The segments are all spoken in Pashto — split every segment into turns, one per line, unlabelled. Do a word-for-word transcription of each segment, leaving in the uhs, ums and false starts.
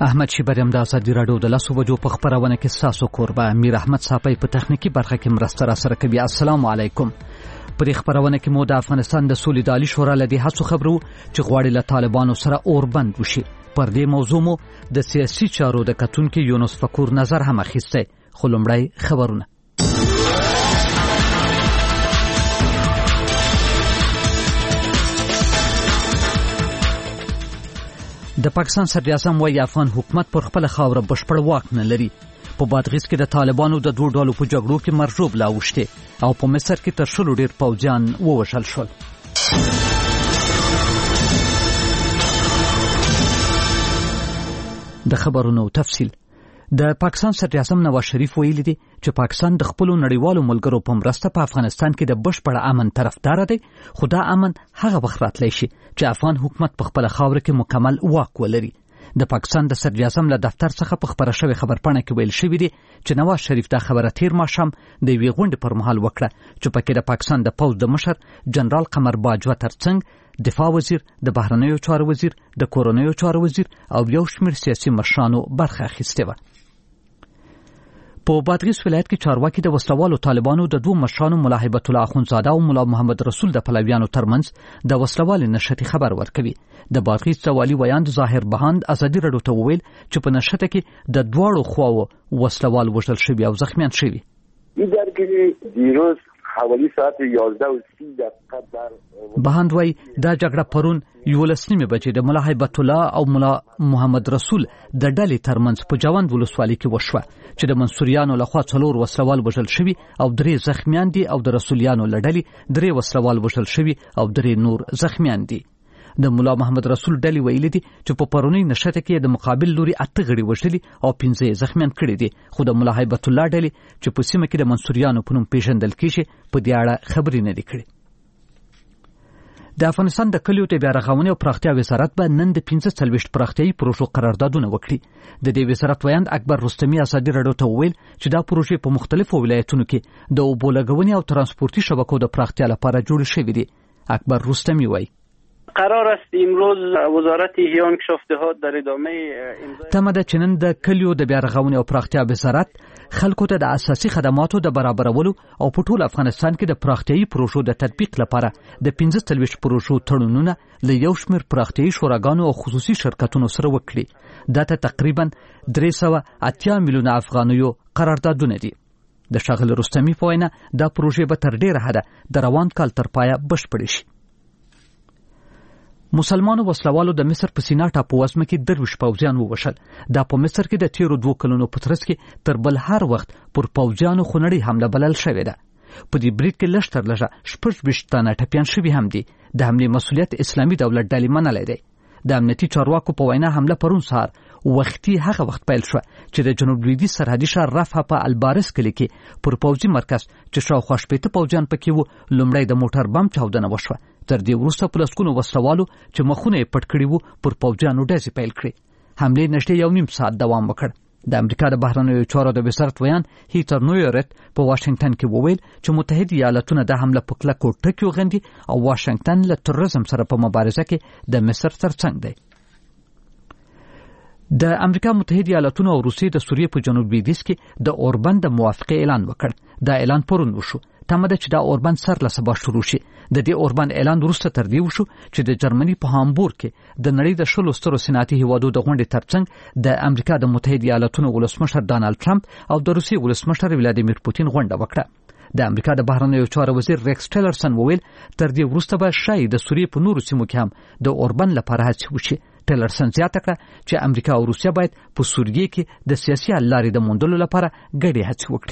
احمد شیبریم د ازادي راډیو د لسو بجو په خبرونه کې ساسو کوربه امیر احمد صاحب په تخنیکی برخه کې مرسته را سره کوي. السلام علیکم. په خبرونه کې مو د افغانستان د سولیدالي شورا لدی هڅو خبرو چې غواړي له طالبانو سره اوربند وشي. پر دې موضوع مو د سیاسي چارو د کتونکو یونس فکور نظر هم اخیسته. خو لومړی خبرونه. د پاکستان صدر اعظم وايي افغان حکومت پر خپل خاوره بشپړ واک نه لري. په بادغیس کې د طالبانو د دوه ډلو په جګړو کې مرجوب لا وشته او په مصر کې تر شلو ډیر پوځیان ووژل شول. د خبرونو تفصیل. د پاکستان صدر اعظم نواز شریف ویلي دی چې پاکستان د خپل نړیوالو ملګرو په مرسته په افغانستان کې د بشپړ امن طرفدار دی. خو دا امن هغه وخت راتلی شي چې افغان حکومت په خپل خاوره کې مکمل واک ولري. د پاکستان د صدر اعظم له دفتر څخه په خبره شوی خبرپاڼه کې ویل شوی دی چې نواز شریف دا خبره تیر ماښام د یوې غونډې پر مهال وکړه چې پکې د پاکستان د پوځ د مشر جنرال قمر باجوه ترڅنګ دفاع وزیر، د بهرنیو چارو وزیر، د کورنیو چارو وزیر او یو شمېر سیاسي مشرانو برخه اخیستې وه. په بادغیس ولایت کې چارواکي د وسلوالو طالبانو د دوه مشرانو ملا هیبت الله اخوندزاده او ملا محمد رسول د پلویانو ترمنځ د وسلوالې نشټي خبر ورکوي. د بادغیس والي ویاند ظاهر بهاند ازادي راډیو ته وویل چې په نشټه کې د دواړو خواو وسلوال وژل شوي او زخمیان شوي.
این درگیری دیروز حوالی ساعت یازده و سی دقیقه در
بهاند وای دا جګړه پرون یولس نیمې بجې د ملا هیبت الله او ملا محمد رسول د ډلې ترمنځ په جوند ولسوالۍ کې وشوه چې د منصوریانو لخوا څلور وسلوال وژل شوي او درې زخمیان دي او د رسولیانو له ډلې درې وسلوال وژل شوي او درې نور زخمیان دي. د ملا محمد رسول ډلې ویلي دي چې په پرونی نشته کې د مقابل لوري اته غړي وژلي او پنځه زخمیان کړي دي. خو د ملا هیبت الله ډلې چې په سیمه کې د منصوریانو په نوم پیژندل کیږي په دې اړه خبرې نه دي کړې. د افغانستان د کلیو د بیا رغونې او پراختیا وزارت به نن د پنځه څلوېښت پراختیایي پروژو قراردادونه وکړي. د دې وزارت ویاند اکبر رستمي ازادي راډیو ته وویل چې دا پروژې په مختلفو ولایتونو کې د اوبو لګونې او ترانسپورتي شبکو د پراختیا لپاره جوړې شوې دي. اکبر رستمي وایي
قرار است امروز وزارت احیا و انکشاف دهات در ادامه
تمه ده چې نن د کلیو د بیا رغونې او پراختیا وزارت خلکو ته د اساسي خدماتو د برابرولو او په ټول افغانستان کې د پراختیایي پروژو د تطبیق لپاره د پنځه څلوېښت پروژو تړونونه له یو شمېر پراختیایي شوراګانو او خصوصي شرکتونو سره وکړي. دا ته تقریبا درې سوه اتیا میلیونه افغانیو قراردادونه دي. د ښاغلي رستمي په وینا دا پروژې به تر ډېره حده د روان کال تر پایه بشپړې شي. مسلمانو وسلوالو د مصر په سینا ټاپو وزمه کې درویش پوځیان ووژل. دا په مصر کې د تیرو دوه کلونو په ترڅ کې تر بل هر وخت پر پوځیانو خونړۍ حمله بلل شوې ده. په دې برید کې لږ تر لږه شپږ ویشت تنه ټپیان شوي هم دي. د حملې مسؤلیت اسلامي دولت ډلې منلی دی. د امنیتي چارواکو په وینا حمله پرون سهار وختي هغه وخت پیل شوه چې د جنوب لویدیځ سرحدي ښار رفح په البارس کلي کې پر پوځي مرکز چې شاوخوا شپېته پوځیان پکې وو لومړی د موټر بم چاودنه وشوه. تر دې وروسته په لسګونو وسلوالو چې مخونه یې پټ کړي وو پر پوځیانو ډزې پیل کړې. حملې نږدې یو نیم ساعت دوام وکړ. د امریکا د بهرنیو چارو د وزارت ویان هیتر نویرت په واشنگټن کې وویل چې متحده ایالاتونه د حمله په کلکو ټکیو غندي او واشنگټن له تروریزم سره په مبارزه کې د مصر ترڅنګ دی. د امریکا متحده ایالاتونو او روسیې د سوریې په جنوب لویدیځ کې د اوربند د موافقې اعلان وکړ. دا اعلان پرون وشو. تمه ده چې دا اوربند سر له سبا شروع شي. د دې اوربند اعلان وروسته تر دې وشو چې د جرمني په هامبورګ کې د نړۍ د شلو سترو صنعتي هیوادو د غونډې ترڅنګ د امریکا د متحده ایالاتونو ولسمشر ډانلډ ټرمپ او د روسیې ولسمشر ولادیمیر پوتین غونډه وکړه. د امریکا د بهرنیو چارو وزیر ریکس ټیلرسن وویل تر دې وروسته به شاید د سوریې په نورو سیمو کې هم د اوربند لپاره هڅې وشي. ټیلرسن زیاته کړه چې امریکا او روسیه باید په سوریې کې د سیاسي حل لارې د موندلو لپاره ګډې هڅې وکړي.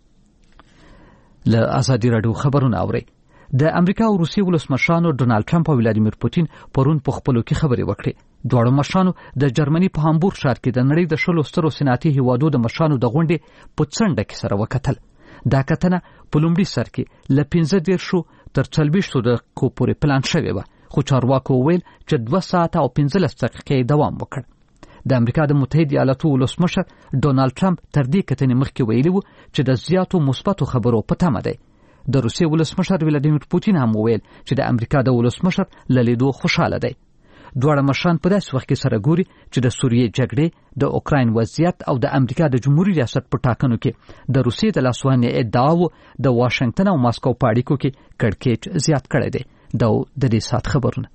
له ازادي راډیو خبرونه اورئ. د امریکا او روسیې ولسمشرانو ډونالډ ټرمپ او ولادیمیر پوتین پرون په خپلو کې خبرې وکړې. دواړو مشرانو د جرمني په هامبورګ ښار کې د نړۍ د شلو سترو صنعتي هیوادو د مشرانو د غونډې په څنډه کې سره وکتل. دا کتنه په لومړي سر کې له پنځه دېرشو تر څلوېښتو دقیقو پورې پلان شوې وه. خو چارواکو وویل چې دوه ساعته او پنځلس دقیقې دوام وکړ. د امریکا د متحده ایالاتو ولسمشر ډونالډ ټرمپ تر دې کتنې مخکې ویلي وو چې د زیاتو مثبتو خبرو په تمه دی. د روسیې ولسمشر ولادیمیر پوتین هم وویل چې د امریکا د ولسمشر له لیدو خوشاله دی. دواړه مشران په داسې وخت کې سره ګوري چې د سوریې جګړې، د اوکراین وضعیت او د امریکا د جمهوریت ریاست په ټاکنو کې د روسیې د لاسوهنې ادعاو د واشنگټن او ماسکو په اړیکو کې کړکېچ زیات کړی دی. دا د دې سات خبرونه.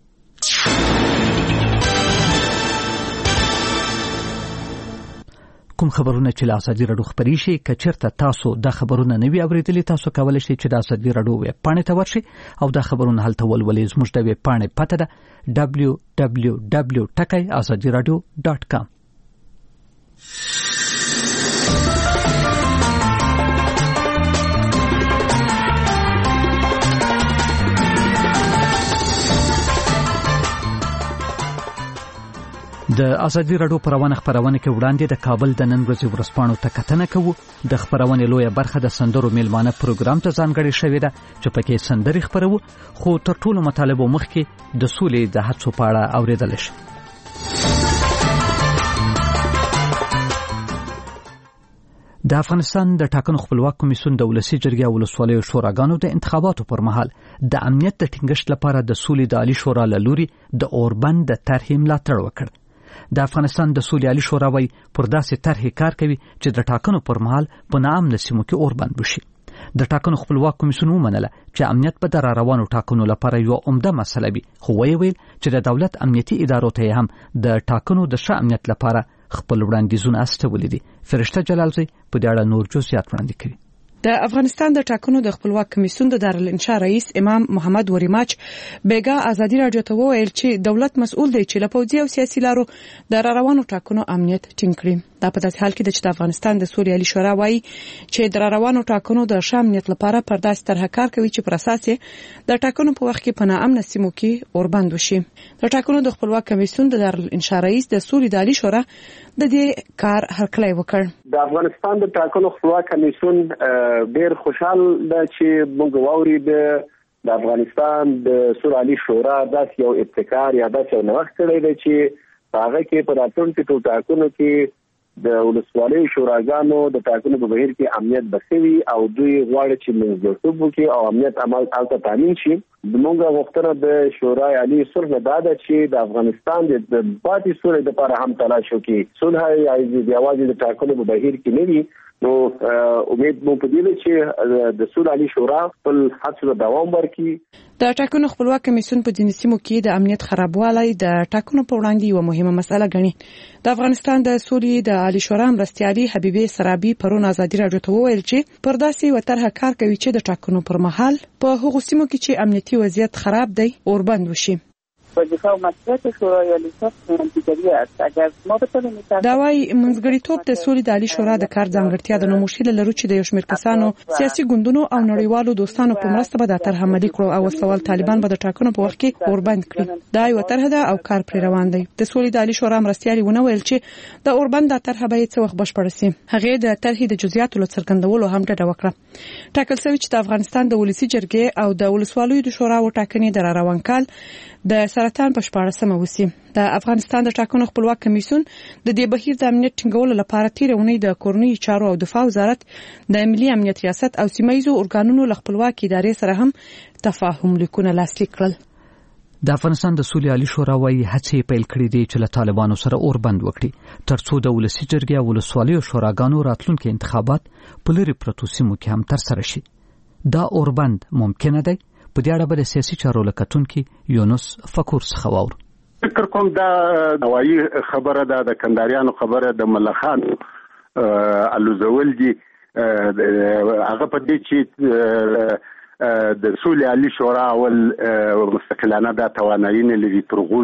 کوم خبرونه چې له ازادي راډیو خپرې شي، که چېرته تاسو دا خبرونه نه وي اورېدلي، تاسو کولی شئ چې د ازادي راډیو ویب پاڼې ته ورشئ او دا خبرونه هلته ولولئ. زموږ د ویب پاڼې پته ده ډبلیو ډبلیو ډبلیو ټکی ازادي راډیو ډاټ کام. د ازادي راډیو په روانه خبرونه کې وړاندې د کابل د نن ورځې ورځپاڼو ته کتنه کوو. د خبرونې لویه برخه د سندرو میلمانه پروګرام ته ځانګړې شوې ده چې پکې سندرې خبرو، خو تر ټولو مطالبو مخکې د سولې د هڅو په اړه اورېدل شي. د افغانستان د ټاکنو خپلواک کمیسیون د ولسي جرګې او ولسوالیو شوراګانو د انتخاباتو پر مهال د امنیت د ټینګښت لپاره د سولې د عالی شورا له لوري د اوربند د طرحې ملاتړ وکړ. د افغانستان د سولې عالی شورا وايي پر داسې طرحې کار کوي چې د ټاکنو پر مهال په ناامنه سیمو کې اوربند وشي. د ټاکنو خپلواک کمیسیون ومنله چې امنیت به د راروانو ټاکنو لپاره یو عمده مسله وي، خو ویې ویل چې د دولت امنیتي ادارو ته هم د ټاکنو د ښه امنیت لپاره خپل وړاندیزونه استولي دي. فرشته جلالزی په دې اړه نور جزئیات وړاندې کوي.
د افغانستان د ټاکنو د خپلواک کمیسیون د دارالانشا رئیس امام محمد وریماچ بیګا ازادي راډیو ته وویل چې دولت مسؤل دی چې له پوځي او سیاسي لارو د راروانو ټاکنو امنیت ټینګ کړي. دا په داسې حال کې چې د افغانستان د سولې عالی شورا وايي چې د راروانو ټاکنو د ښه امنیت لپاره پر داسې طرحه کار کوي چې پر اساس د ټاکنو په وخت کې په ناامنه سیمو کې اوربند وشي. د ټاکنو د خپلواک کمیسیون د دارالانشا رئیس د سولې عالی شورا د دې کار هرکلی وکړ.
د افغانستان د ټاکنو خپلواک کمیسیون ډېر خوشحال ده چې موږ واوري د افغانستان د سولې عالی شورا داسې یو ابتکار یا داسې یو نوښت کړی دی چې هغه کې په راتلونکو ټاکنو کې د ولسوالیو شوراګانو د ټاکنو په بهیر کې امنیت بسوي او دوی غواړي چې منځګړیتوب وکړي او امنیت عمل الته تامین شي. زموږ غوښتنه د شورای عالی صلح دا ده چې د افغانستان د پاتې سولې لپاره هم تلاش وکړي. صلح یوازې د ټاکنو په بهیر کې نه وي، نو امید مو په دې چې د سولې عالی شورا خپل هڅو ته دوام ورکړي.
د ټاکنو خپلواک کمیسیون په ځینو سیمو کې د امنیت خرابوالی د ټاکنو په وړاندې یوه مهمه مسله ګڼي. د افغانستان د سولې د عالی شورا مرستیالي حبیبه سرابي پرون ازادي راډیو ته وویل چې پر داسې یوه طرحه کار کوي چې د ټاکنو پر مهال په هغو سیمو کې چې امنیتي وضعیت خراب دی اوربند وشي.
وظیفه و مسئولیت شورای عالی صلح منطقه‌ای است. اگر ما بتوانیم
دا وايي منځګړیتوب د سولې د عالی شورا د کار ځانګړتیا د نوموشي لرو چې د یو شمېر کسانو سیاسي ګوندونو او نړیوالو دوستانو په مرسته به د طرح عملي کړو او سوال طالبان به د ټاکنو په وخت کې اوربند کړي. دا یو طرح ده او کار پر روان دی. د سولې د عالی شورا مرستیالي ونه ویل چې د اوربند د طرح به څه وخت بشپړ شي. هغه د طرحې د جزئیاتو له څرګندولو هم ډډه وکړه. ټاکل شوی چې د افغانستان د ولسي جرګې او د ولسوالیو د شورا وټاکنې د روان کال د سرطان په شپاړسمه وسی. د افغانستان د ټاکنو خپلواک کمیسیون د دې بهیر د امنیت ټینګولو لپاره تیره اونۍ د کورنیو چارو او دفاع وزارت د ملي امنیت ریاست او سیمایي ارګانونو له خپلواک ادارې سره هم تفاهم لیکونه لاسلیک کړل.
د افغانستان د سولې عالی شورا وايي هڅې پیل کړې دي چې له طالبانو سره اوربند وکړي ترڅو د ولسي جرګې او ولسوالیو شوراګانو راتلونکي انتخابات په لرې پرتو سیمو کې هم ترسره شي. دا اوربند ممکنه دی؟ په دې اړه به د سیاسي چارو له کتونکي یونس فکور څخه واورو.
فکر کوم دا نوایي خبره ده، د کنداریانو خبره د ملخان الوزول دي. هغه په دې چې د سولې عالی شورا اول مستقلانه دا توانایي نه لري ترغو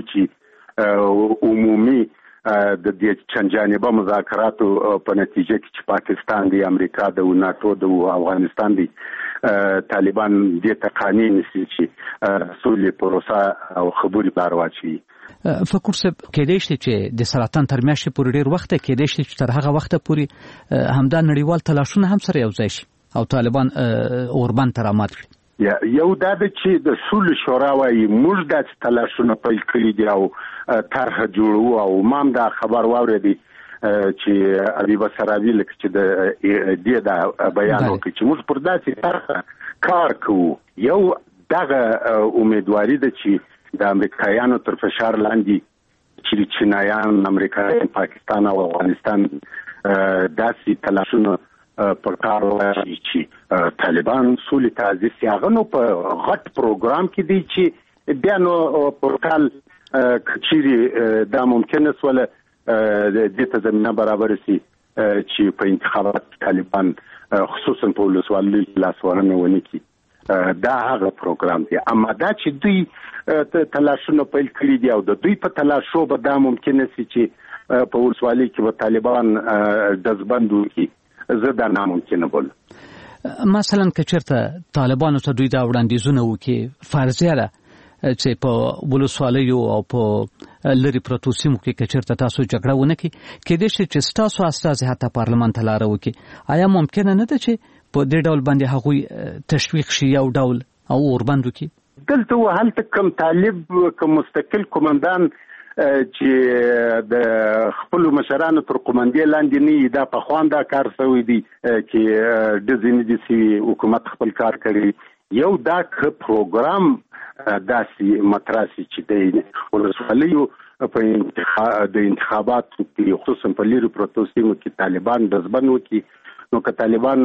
چې عمومي د دې چندجانبه مذاکراتو په نتیجه کې چې پاکستان دی، امریکا د ناتو د افغانستان دی، طالبان دې تقانی نشي چې سولې پروسه او خبري بار واچي.
فکر صاحب کېدای شي چې د سرطان تر میاشتې پورې ډېر وخت کېدای شي چې تر هغه وخته پورې همدا نړیوال تلاشونه هم سره یو ځای شي او طالبان اوربند ته رامات کړي.
یو دا د چې د سولې شورا وايي موږ د تلاشونه پیل کړی دی او طرحه جوړو او مام دا خبر واورېدی چې حبیبه سرابي لکه چې د دې دا بیان وکړي چې موږ پر داسې طرحه کار کوو. یو دغه امیدواري ده چې د امریکایانو تر فشار لاندې چې چینایان، امریکایان، پاکستان او افغانستان داسې تلاشونه په کار واچوي چې طالبان سولې ته عزیز هغه نو په غټ پروګرام کې دی چې بیا نو په کال کچيري دا ممکنه سوله د دې زمينه برابر سي چې په انتخابات طالبان خصوصا په ولسوالۍ لاسوهنه ونی کی دا هغه پروګرام دی. اما دا چې دوی تلاشونه پیل کړی دي او د دوی په تلاشو به دا ممکنه سي چې په ولسوالۍ کې به طالبان دزبند وکړي، زه دا ناممکنه بولم.
مثلا که چېرته طالبانو ته دوی دا وړاندیزونه وکړي، فرضیه ده چې په ولسوالیو او په لری پروتو سیمو کې که چېرته تاسو جګړه ونه کړي، کېدای شي چې ستاسو استازي حتی پارلمان ته لاره وکړي. آیا ممکنه نه ده چې په دې ډول باندې هغوی تشویق شي یو ډول او وربند وکړي؟
دلته هلته کوم طالب کوم مستقل قومندان چې د خپل مشرانو تر قومندې لاندې نه دا په خواندا کار شوی دی چې د ځینې دي سي حکومت خپل کار کوي. یو دا پروګرام داسې متراسي چې د ولسوالیو په انتخاب د انتخاباتو کې خصوصا په لری پروتو سیمو کې طالبان دزبن وکړي، نو که طالبان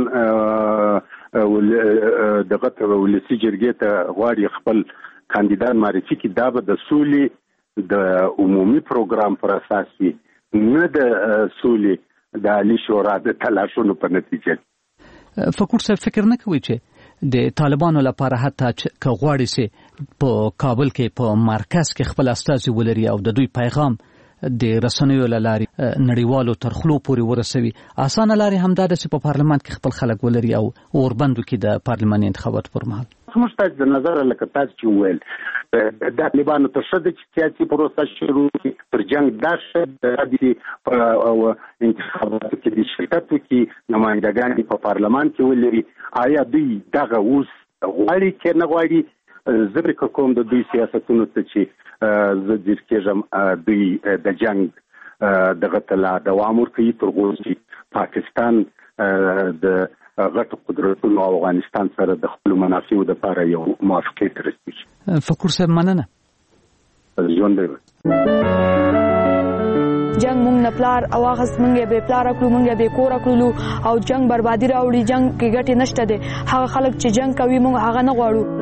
دغه ته ولسی جرګې ته غواړي خپل کاندیدان معرفي کړي، دا به د سولې د عمومي پروګرام پر اساس وي، نه د سولې د عالی شورا د تلاشونو په نتیجه.
فکر صاحب فکر نه کوي چې د طالبانو لپاره حتی که غواړي چې په کابل کې په مرکز کې خپل استازي ولري او د دوی پیغام د رسنیو له لارې نړیوالو تر خلو پورې ورسوي، اسانه لارې همدا ده چې په پارلمان کې خپل خلک ولري او اوربند وکړي د پارلماني انتخاباتو پر مهال؟
موږ ته د نظر لکه تاسو چې وویل د طالبانو تر څو د سیاسي پروسه شروع تر جنگ داشه د انتخاباتو کې د شرکت وکړي، نمائندګان په پارلمان کې ولري. آیا دوی دغه اوس غواړي کې نه غواړي؟ زه به کوم د دوی سیاستونو ته چې زه ځیر کېږم دوی د جنگ دغه تلا دوام ورکوي تر اوسه چې پاکستان د غټ قدرتونو او افغانستان سره د خپل منافعو لپاره یو موافقت رسېږي.
فکر صاحب مننه.
ژوند دی.
جنگ مونږ نه پلار او هغه څنګه به پلار کړو مونږ به کور کړو او جنگ بربادي راوړي، جنگ کې ګټه نشته ده. هغه خلک چې جنگ کوي مونږ هغه نه غواړو.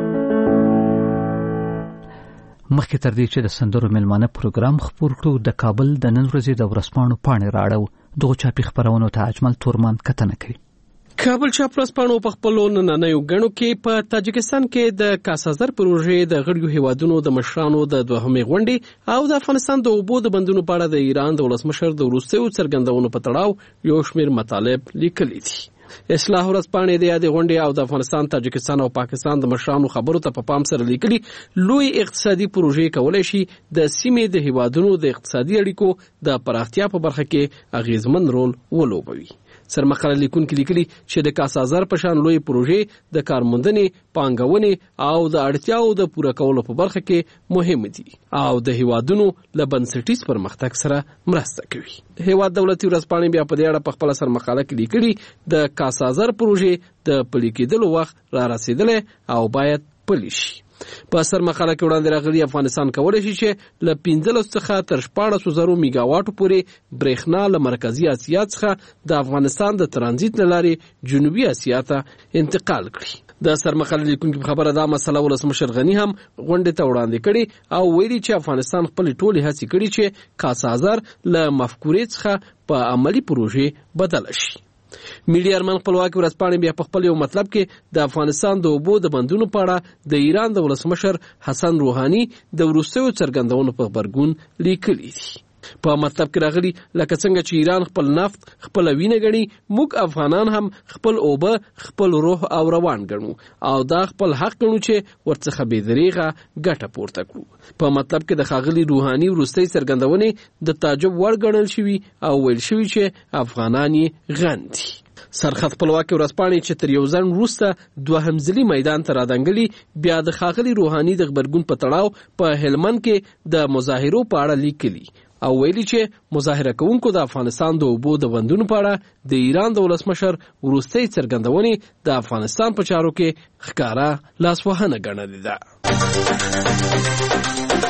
مخکې تر دې چې د سندرو ملمانه پروګرام خپور کړو، د کابل د نن ورځې د ورځپاڼو پاڼې راړو دغه چاپي خبرونو ته اجمل تورمان کتنه کوي.
کابل چاپ ورځپاڼو په خپل نننیو غنو کې په تاجکستان کې د کاسازر پروژې د غړیو هیوادونو د مشرانو د دوهمې غونډې او د افغانستان د اوبو د بندونو په اړه د ایران د ولسمشر د وروستیو څرګندونو په تړاو یو شمېر مطالب لیکلي دي. اصلاح ورځپاڼې د یادې غونډې او د افغانستان، تاجکستان او پاکستان د مشرانو خبرو ته په پام سره لیکلي لوی اقتصادي پروژې کولای شي د سیمې د هیوادونو د اقتصادي اړیکو د پراختیا په برخه کې اغیزمن رول ولوبوي. سرمقاله لیکونکي لیکلي چې د کاسازر په شان لوی پروژې د کارموندنې، پانګونې او د اړتیاو د پوره کولو په برخه کې مهم دي او د هیوادونو له بنسټیز پرمختګ سره مرسته کوي. هیواد دولتي ورځپاڼې بیا په دې اړه په خپل سرمقاله کې لیکلي د کاسازر پروژې د پلي کېدلو وخت را رسیدلی او باید پلي شي. په سرمقاله کې وړاندې راغلي افغانستان کولای شي چې له پنځلس څخه تر شپاړس زره میگا واټو پورې برېښنا له مرکزی اسیا څخه د افغانستان د ترانزیت لارې جنوبي اسیا ته انتقال کړي. د سرمقاله لیکونکو په خبره دا مسله ولسمشر غنی هم غونډې ته وړاندې کړي او ویلي چې افغانستان خپل ټولې هڅې کړي چې کاسازر له مفکورې څخه په عملی پروژې بدل شي. میډیا ارمان خپلواکي ورځپاڼې بیا په خپل یو مطلب کې د افغانستان د اوبو د بندونو په اړه د ایران د ولسمشر حسن روحاني د وروستیو څرګندونو په خبرګون لیکلي دي. په مطلب کې راغلي لکه څنګه چې ایران خپل نفت خپل وینه ګڼي، موږ افغانان هم خپل اوبه خپل روح او روان ګڼو او دا خپل حق ګڼو چې ورڅخه بې دریغه ګټه پورته کړو. په مطلب کې د ښاغلي روحاني وروستۍ څرګندونې د تعجب وړ ګڼل شوي او ویل شوي چې افغانان یې غن دي. سرخط خپلواکي ورځپاڼې چې تر یو ځل وروسته دوهم ځلي میدان ته رادنګلي بیا د ښاغلي روحاني د غبرګون په تړاو په هلمند کې د مظاهرو په اړه لیکلي او ویلي چې مظاهره کوونکو د افغانستان د اوبو د بندونو په اړه د ایران د ولسمشر وروستۍ څرګندونې د افغانستان په چارو کې ښکاره لاسوهنه ګڼلې ده.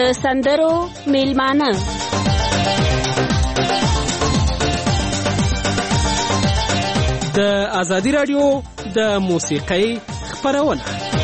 د سندرو میلمانه
د ازادي رادیو د موسیقۍ خبرونه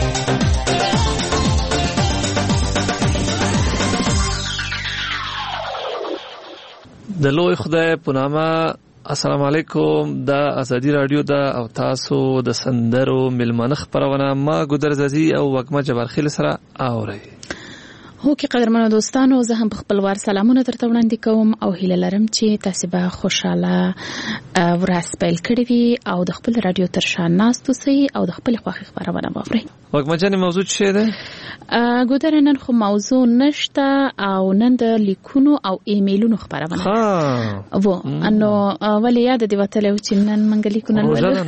د لوی خدای په نامه. السلام علیکم. د ازادي رادیو د او تاسو د سندرو میلمانه خبرونه ما ګودر زازي او وګما جبارخیل سره اوري.
هو کې قدرمنو دوستانو، زه هم په خپلوار سلامونه درته وړاندې کوم او هیله لرم چې تاسو به خوشاله ورځ پیل کړئ وي او د خپل رادیو تر شا ناست اوسئ او د خپل خوښي خبرونه واورئ.
وګما جان موضوع څه ده؟
ګودر نن خو موضوع نشته او نن د لیکونو او ایمیلونو خبرونه. ها وو انو ولې یاد دی وته له چې نن منګ لیکونه ولر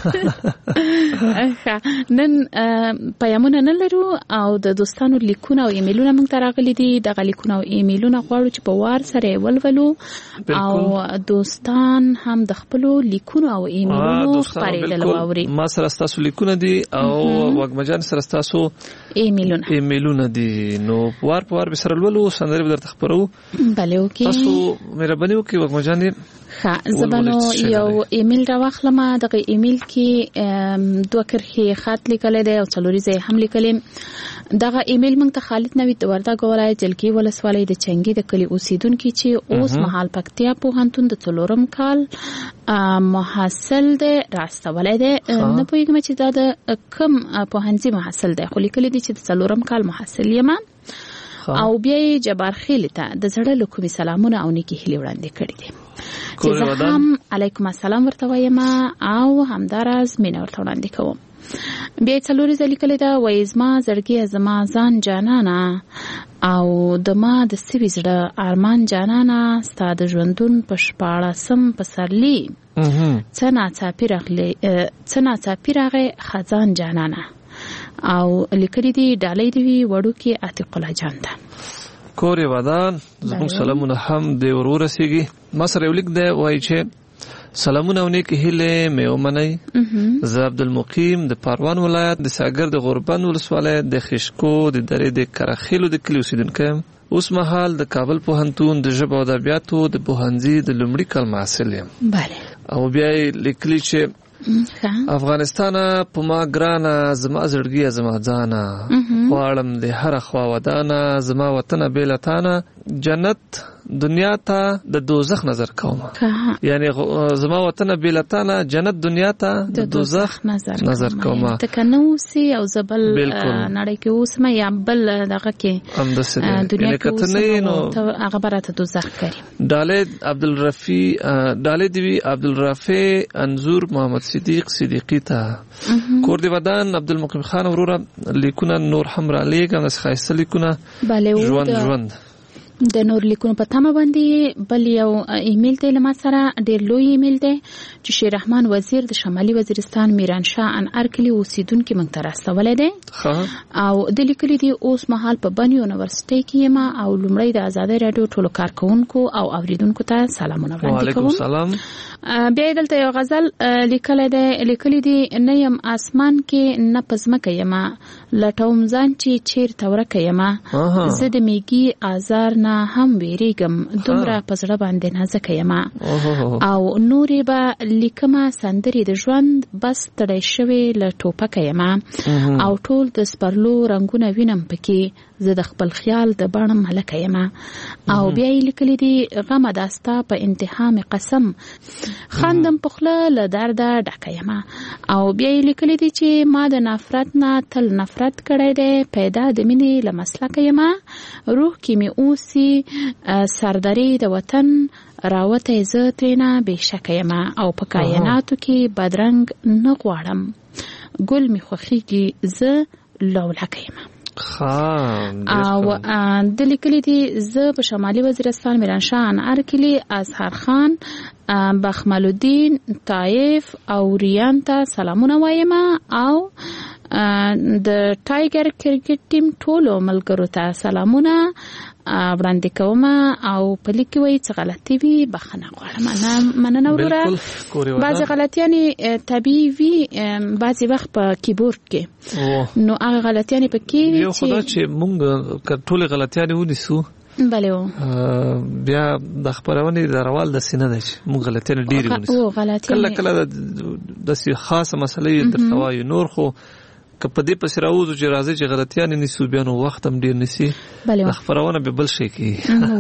نن پیغامونه نه لرو او د دوستانو لیکونه او ایمیلونه موږ ته راغلي دي. د لیکونه او ایمیلونه غواړو چې په وار سره ولولو او دوستان هم د خپل لیکونو او ایمیلونو خبرېدل واوري.
ما سره تاسو لیکونه دي او وګما جان سره تاسو
ایمیلونه
ایمیلونه دي، نو وار په وار به سره ولولو، سندرې به درته خبرو.
بله اوکې،
تاسو مهرباني وکړئ وګما جان.
ښه، زه به نو یو ایمیل راواخلم. دغه ایمیل کې دوه کرښې خط لیکلی دی او څلوري ځای هم لیکلی. دغه ایمیل موږ ته خالد نوید د وردګ ولایت جلګي ولسوالۍ د چنګي د کلي اوسیدونکي چې اوس مهال پکتیا پوهنتون د څلورم کال محصل دی راستولی دی. نه پوهېږم چې دا د کوم پوهنځي محصل دی، خو لیکلی دی چې د څلورم کال محصل یم. او بیا یې جبارخیل ته د زړه له کومې سلامونه او نیکې هیلې وړاندې کړي دي چې زه هم علیکم السلام ورته وایم او همداراز مینه ورته وړاندې کوم. بیا یې څلوري ځای لیکلې ده، وایي زما زړګیه زما ځان جانانه او د ما د سوي زړه ارمان جانانه، ستا د ژوندون په شپاړسم پسرلي څه ناڅاپي راغلی څه ناڅاپي راغی خزان جانانه. او لیکلي دي ډالۍ دی وړوکي عتیق الله جان ته.
کور ودان زموږ سلامونه هم د ورور رسیږي. ما سره یو لیک دی، وایي چې سلامونه او نیکې هیلې مې ومنئ. زه عبدالمقیم د پروان ولایت د ساګر د غوربند ولسوالۍ د خشکو د درې د کرخیلو د کلي اوسیدونکی یم. اوس مهال د کابل پوهنتون د ژبو او ادبیاتو د پوهنځي د لومړي کال محصل یم. او بیا یې لیکلي چې افغانستان په ما ګرانه، زما زړګیه زما ځانه، غواړم د هر خوا ودانه، زما وطن بیله تانه، جنت دنیا ته د دوزخ نظر کوم. یعنی زما وطن بیله تانه، جنت دنیا ته د دوزخ نظر کوم.
تکنوسی او زبل نړۍ کې اوسم یا بل دغه کې دنیا کې اوسم او هغه برته دوزخ کوي.
ډالې عبدالرفی ډالې دی عبدالرفی انزور محمد صدیق صدیقی ته کور دی ودان عبدالمقیم خان وروره لیکونه نور هم را لیکم د خایسته لیکونه ژوند ژوند
د نور لیکونو په تمه باندې. بل یو ایمیل دی له ما سره، ډېر لوی ایمیل دی چې شیر رحمان وزیر د شمالي وزیرستان میرانشاه انار کلي اوسیدونکي موږ ته راستولی دی. او د لیکلي دی اوس مهال په بن یونیورسټۍ کې یم او لومړی د ازادۍ راډیو ټولو کارکوونکو او اوریدونکو ته سلامونه وړاندې کوم.
وعلیکم السلام.
بیا دلته یو غزل لیکلی دی لیکلی دی نه یم اسمان کې نه په ځمکه یم، لټوم ځان چې چیرته ورکه یم، زه د میږي آزار نه هم ویریږم، دومره په زړه باندې نازکه یم. او نورې به لیکمه سندرې د ژوند، بس تړی شوې له ټوپکه یم، او ټول د سپرلو رنګونه وینم پکې، زه د خپل خیال د بڼم هلکه یم. او بیا یې لیکلی دي غمه دا ستا په انتها مې قسم، خندم په خوله له درده ډکه یم. او بیا یې لیکلی دي چې ما د نفرت نه تل نفرت کړی دی، پیدا د مینې له مسلکه یم، روح کې مې اوسي سرداري د وطن، راوته زه ترېنه بېشکه یم، او په کایناتو کې بدرنګ نه غواړم، ګل مې خوښیږي زه لولکه یم. او د لیکلي دي زه په شمالي وزیرستان میرانشاه انار کلي اظهر خان بخمل الدین طایف او ریان ته سلامونه وایم، او د ټایګر کرکټ ټیم ټولو ملګرو ته سلامونه، وړاندې کوم او په لیک کې وایي چې غلطي وي بخښنه غواړم. مننه وروره. بعضې غلطیانې طبیعي وي، بعضې وخت په کیبورډ کې، نو هغه غلطیانې پکې وي
یو خدا چې موږ ټولې غلطیانې ونیسو
بله
بیا د خپرونې دروال داسې نه دی چې موږ غلطیانې ډېرې ونیسو. کله کله داسې خاصه مسله یې درته وایو، نور خو که په دې پسې راوځو چې راځي چې غلطیانې نیسو بیا نو وخت هم ډېر نیسي، د خپرونه به بل شی کوي.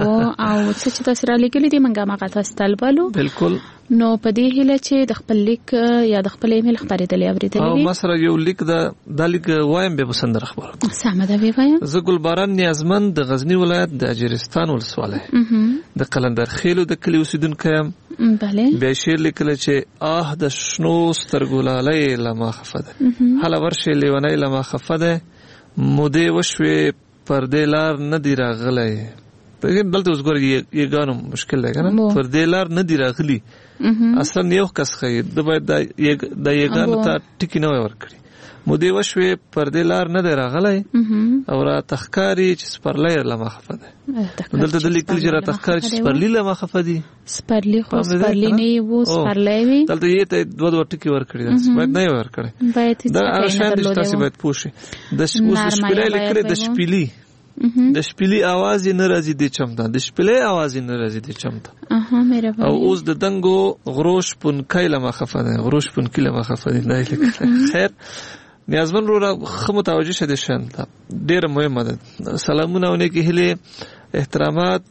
او څه چې تاسې رالیږلي دي موږ هماغه تاسې ته لولو.
بلکل.
نو په دې هیله چې د خپل لیک یا د خپل ایمیل خپرېدلې اورېدلې وي.
او ما سره یو لیک ده، دا لیک وایم بیا به سندره خبره کوم.
سمه ده ویې وایم.
زه ګلباران نیازمند د غزني ولایت د اجرستان ولسوالۍ د قلندرخېلو د کلي اوسېدونکی یم.
بله.
بیا شعر لیکلی چې آه د شنو سترګو لالی له ما خفه ده، هله ورشې لیونی له ما خفه ده، مودې وشوې پر دې لار نه دی راغلی. دلته اوس ګوره یګانو مشکل دی که نه، پر دې لار نه دی راغلی. اصلا یو کس ښایي د باید د یګانو ته ټکي نه وای ورکړي. مودې وشوې پر دې لار نه دی راغلی او راته ښکاري چې سپرلی له ما خفه دی. دلته د لیکلي چې راته ښکاري چې سپرلي له ما خفه دي.
سپرلي خو سپرلي نه وو، سپرلی وي.
دلته یې ته دوه دوه ټکي ورکړي، باید نه یې ورکړی. دا هغه شیان دي چې تاسې باید پوه شئ. اوس د شپېلۍ لیکلې د شپېلي د شپېلي اواز یې نه راځي دې چمته، د شپېلۍ اواز یې نه راځي دې چمته. او اوس د دنګو غرو شپونکی له ما خفه دی، غرو شپونکي له ما خفه دی. دا یې لیکلی. خیر نیازمن وروره ښه متوجه شه دې شیان ته، ډېره مهمه ده. سلامونه او نیکې هیلې احترامات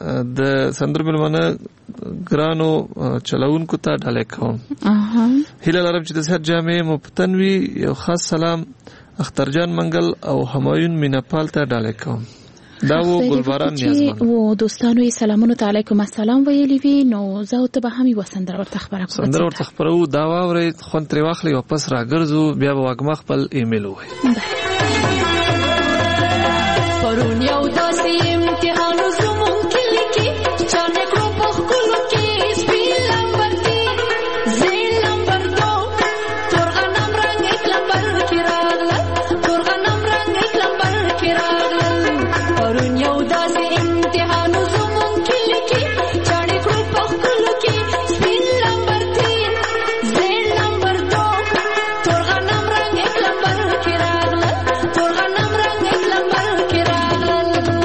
د سندرو مېلمانه ګرانو چلوونکو ته ډالۍ کوم. هیله لرم چې د صحت جامې مو په تن وي. یو خاص سلام اخترجان منګل او همایون میناپال ته ډالۍ کوم. دا و ګلباران نیازمند
و دوستانو یې سلامونه ته علیکم السلام ویلي وي. نو زه او ته به هم یوه سندره ورته خپره کړو.
سندره ورته خپروو، دا واورئ، خوند ترې واخلئ، واپس راګرځو، بیا به واګما خپل ایمیل ووایي.
پرون یو داسې امتحان زموږ کلي کې چا نه کړو په ښکلو کې سپین لمبردي زین لمبردو تور غنم رنګ لمبر کې راغلل، تور غنم رنګ لمبر کې راغلل. پرون یو داسې امتحان زموږ کلي کې چا نه کړو په ښکلو کې سپین لمبردي زین لمبردو تور غنم رنګ لمبر کې راغلل، تور غنم رنګ لمبر کې راغلل.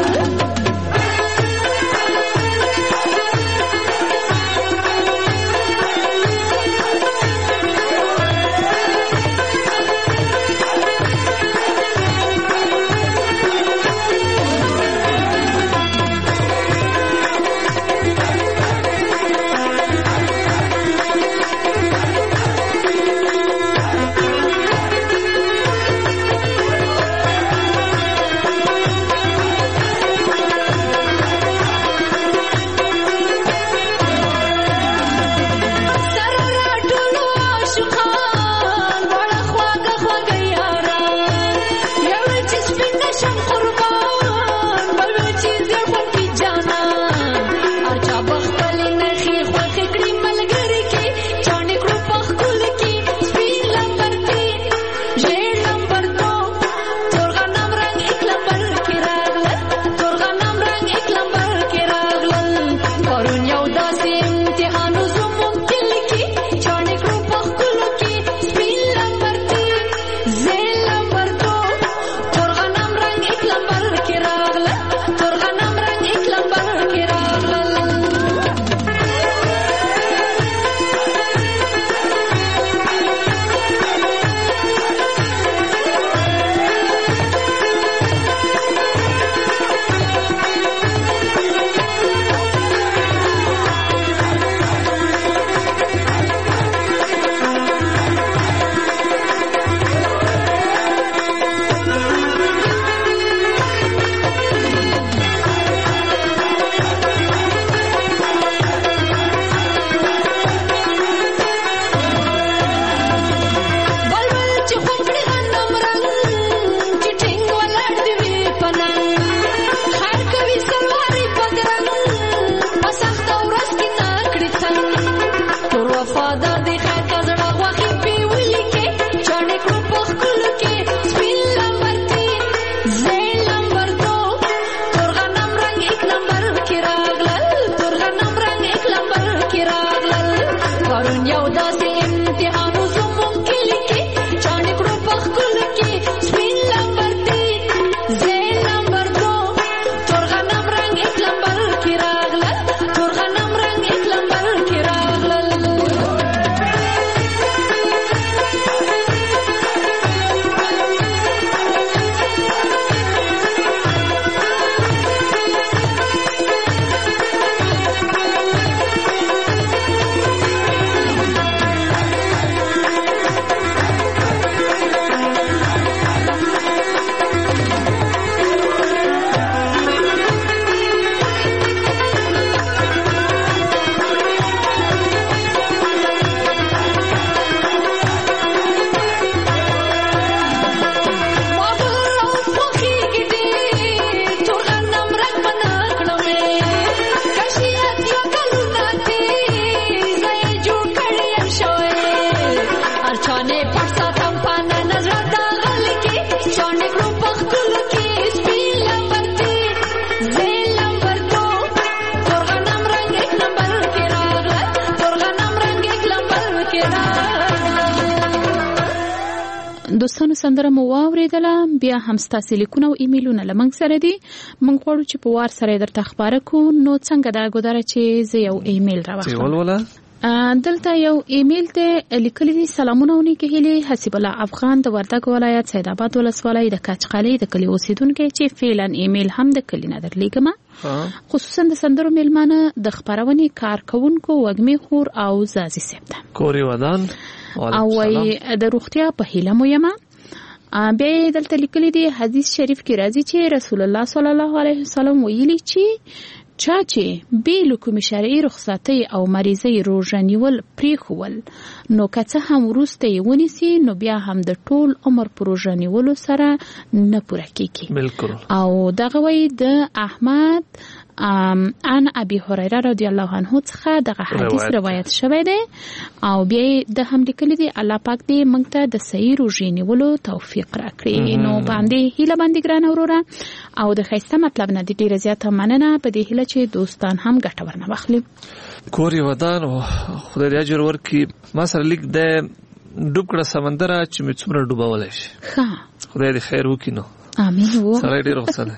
دوستانو سندره مو واوریدله، بیا هم ستاسو لیکونه او ایمیلونه لمنګ سره دي. موږ غواړو چې په وار سره درته خبره کو. نو څنګه دا ګودره چې زه یو ایمیل راوخم.
ولوله
دلته یو ایمیل ته لیکلي دي: سلامونه او نیکه هیلې. حسیب الله افغان د وردګ ولایت سید آباد ولسوالۍ د کچقالي د کلی اوسیدونکو چې فعلا ایمیل هم د کلی نه درلیږم. خصوصا د سندرو میلمانه د خبرونې کارکونکو وګمي خور او زازي سپته
کوري ودان
او وای د روغتیا په هیله مو یم. بیا دلته لیکلي دي حدیث شریف کې راځي چې رسول الله صلی الله علیه وسلم ویلي چې چا چې بیل کوم شرعي رخصتي او مریضي روزه نیول پریخول نو که څه هم وروسته یې ونیسي نو بیا هم د ټول عمر پروژه نیولو سره نه پوره کیږي.
بالکل.
او دغه وی د احمد ان ابي هريره رضی الله عنه څخه دغه حدیث روایت شوی دی او بیا د هم لیکلي دي الله پاک دې موږ ته د صحیح روزې نیولو توفیق راکړي. نو باندې هیله باندې ګران وروره او د خیسته مطلب نه ډیره زیاته مننه په دې هیله چې دوستان هم ګټه ورنه واخلي.
کوري ودان او خدای دې اجر ورکړي. ما سره لیک د ډوب کړه سمندر چې مې څومره ډوبولای شي. ښه خدای دې خیر وکړي. نو امين. و سره ډیر وسله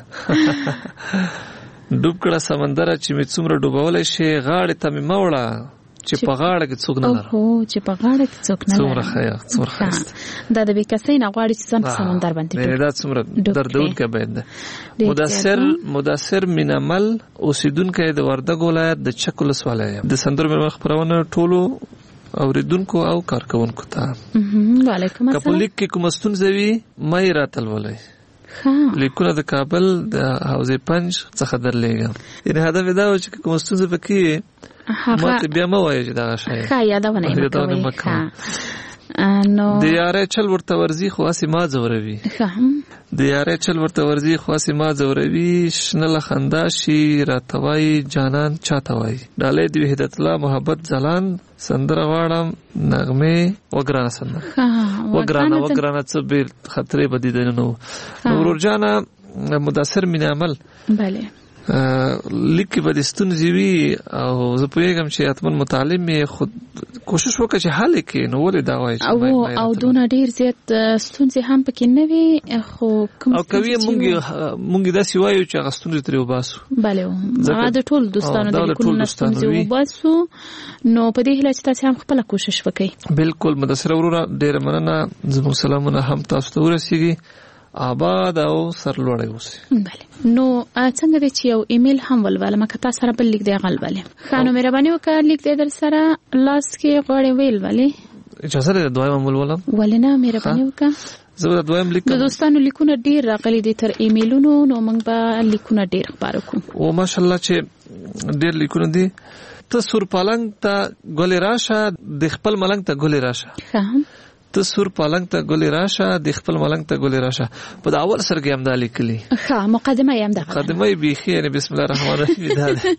ډوب کړه سمندر چې مې څومره ډوبولای شي غاړه ته مې موړه چې په غاړه کې څوک نه لري.
او چې په غاړه کې څوک نه لري.
څومره خیر څومره خیر
دا د بیکسې نه غواړي چې ځان په سمندر باندې
ډوب. دا څومره دردونکې باید ده. مدثر مدثر مینمل اوسیدونکو د وردګ ولایت د چک ولسوالۍ د سندرو مې خبرونه ټولو اوریدونکو او کارکونکو ته.
وعلیکم السلام.
کپلیک کې کوم ستونزوي مې راتل ولای لیکونه د کابل د حوزه پنج څخه درلېږم. یعنی هدف دا و چې کوم ستونزه پکې ماته بیا مو وایي چې دا شای
ښه یادونه مکوي. نو
د یارې چل ورته ورزي خو اسې ما زوروي. د یارې چل ورته ورزي خو اسې ما زوروي. شنه خندا شي راتوي جانان چاتوي. ډالې د وحدت الله محبت زلان سندره واړم نغمه وګرانه سندره وګرانه وګرانه څه به خطرې بدی دنو. نور جانا مدثر من عمل
bale
لیکي به د ستونزې وي او زه پوهېږم چې اتمن متعلم یې خود کوشش وکړه چې حل کړي. نو ولې دا وایي
او او دونه ډیر زیات ستونزې هم پکې نه وي خو کوم
او کوي مونږ مونږ داسې وایو چې هغه ستونزې ترې وباسو.
bale هغه د ټول دوستانو د لیکونو ستونزې وباسو. نو په دې هیله چې تاسو هم خپل کوشش وکړئ.
بالکل مدثر وروره ډېر مننه. زموږ سلامونه هم تاسو ته ورسیږي. آباد او سرلوړی اوسئ.
بله نو څنګه دی چې یو ایمیل هم ولولم که تاسو سره بل لیک دی غلبلې خانو مهرباني وکړه لیک دی در سره لاس کې غوړې ویل ولې
اجازه لري دویم عمل ولم
ولنه مهرباني وکړه.
زه دویم لیک
د دوستانو لیکونه ډیر راغلي دي تر ایمیلونو نو موږ به لیکونه ډیر خبرو کوو.
او ماشاءالله چې ډیر لیکونه دي. ته سور پالنګ ته ګولې راشه د خپل ملنګ ته ګولې راشه.
ښه
ته سور پالنګ ته ګولې راشه د خپل ملنګ ته ګولې راشه. په د اول سر کې هم دا لیکلي.
ښه مقدمه یې هم ده.
مقدمه یې بیخي یعنې بسم الله الرحمن الرحیم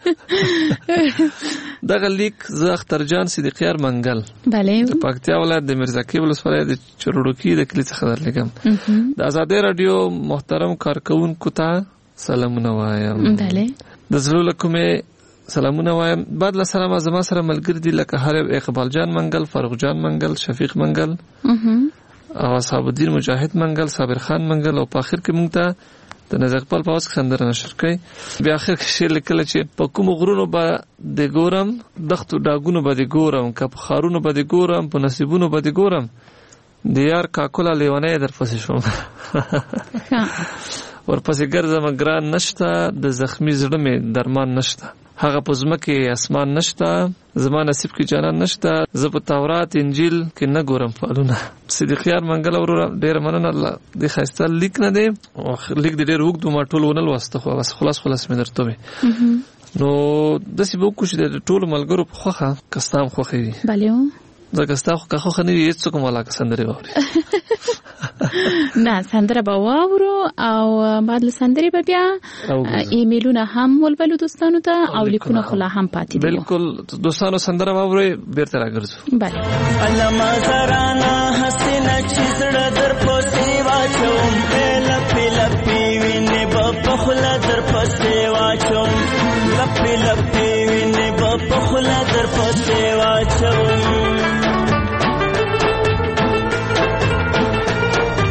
ده. دغه لیک زه اخترجان صدیقیار منګل
بله
د پکتیا ولایت د میرزاکي ولسوالۍ د چرړوکي د کلي څخه درلیږم. د ازادۍ راډیو محترم کارکونکو ته سلامونه وایم.
بله
د زړه له کومې سلامونه وایم. بعد له سلامه زما سره ملګری دي لکه هر اقبال جان منګل، فاروق جان منګل، شفیق منګل او اصحاب الدین مجاهد منګل، صابر خان منګل او په اخر کې مونږ ته د نزاق پال پاوس سندره نشر کړي. بیا اخر کې شعر لیکل چې په کوم غرونو به د ګورم دختو ډاګونو به د ګورم که په خارونو به د ګورم په نصیبونو به د ګورم د یار کاکولا لیوانه در پسې شوم. ورپسې ګرځم ګران نشته د زخمی زړه مې درمان نشته. هغه په ځمکه اسمان نشته زما نصیب کې جانان نشته. زه په تورات انجیل کې نه ګورم فالونه. صدیقیار منګل وروره ډېر مننه. الله دې ښایسته لیک نه دی لیک دې ډېر اوږد ما ټول ونه لوسته خو بس خلاص خلاص مې درته وې. نو داسې به وکړو چې د ټولو ملګرو په خوښه که ستا هم خوښې وي.
بله
ځکه ستا خو که خوښه نه وي هېڅوک هم ولاکه سندرې واوري.
نه سندره به واورو او بعد له سندرې به بیا ایمیلونه هم ولولو دوستانو ته او لیکونه خو لا هم پاتې دي.
بالکل دوستانو سندره واورئ بیرته راګرځو.
بله
علما زرانا حسینه چې زړه در پسې واچوم لپې لپې وینې به په خوله در پسې واچوم لپې لپې وینې به په خوله در پسې واچوم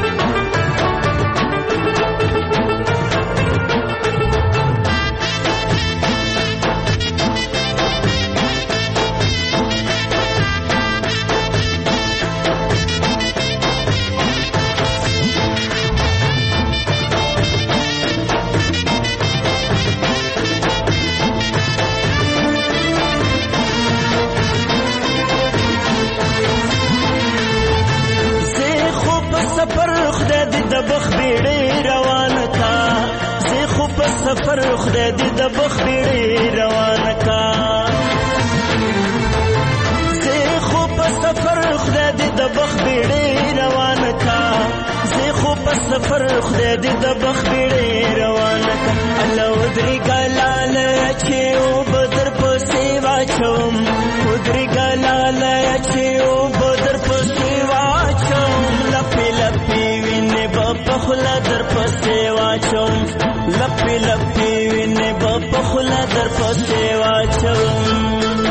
د بخ بیړې روانه کا زه خو په سفر خدای دې د بخ بیړې روانه کا زه خو په سفر خدای دې د بخ بیړې روانه کا زه خو په سفر خدای دې د بخ بیړې روانه کا الله ودري ګلاله چې او بدر په سیوا چوم ودري ګلاله چې او بدر په سیوا چوم لپی لپی وینې په خلا در په سیوا چوم لپی لپی وینې په خلا در په سیوا چوم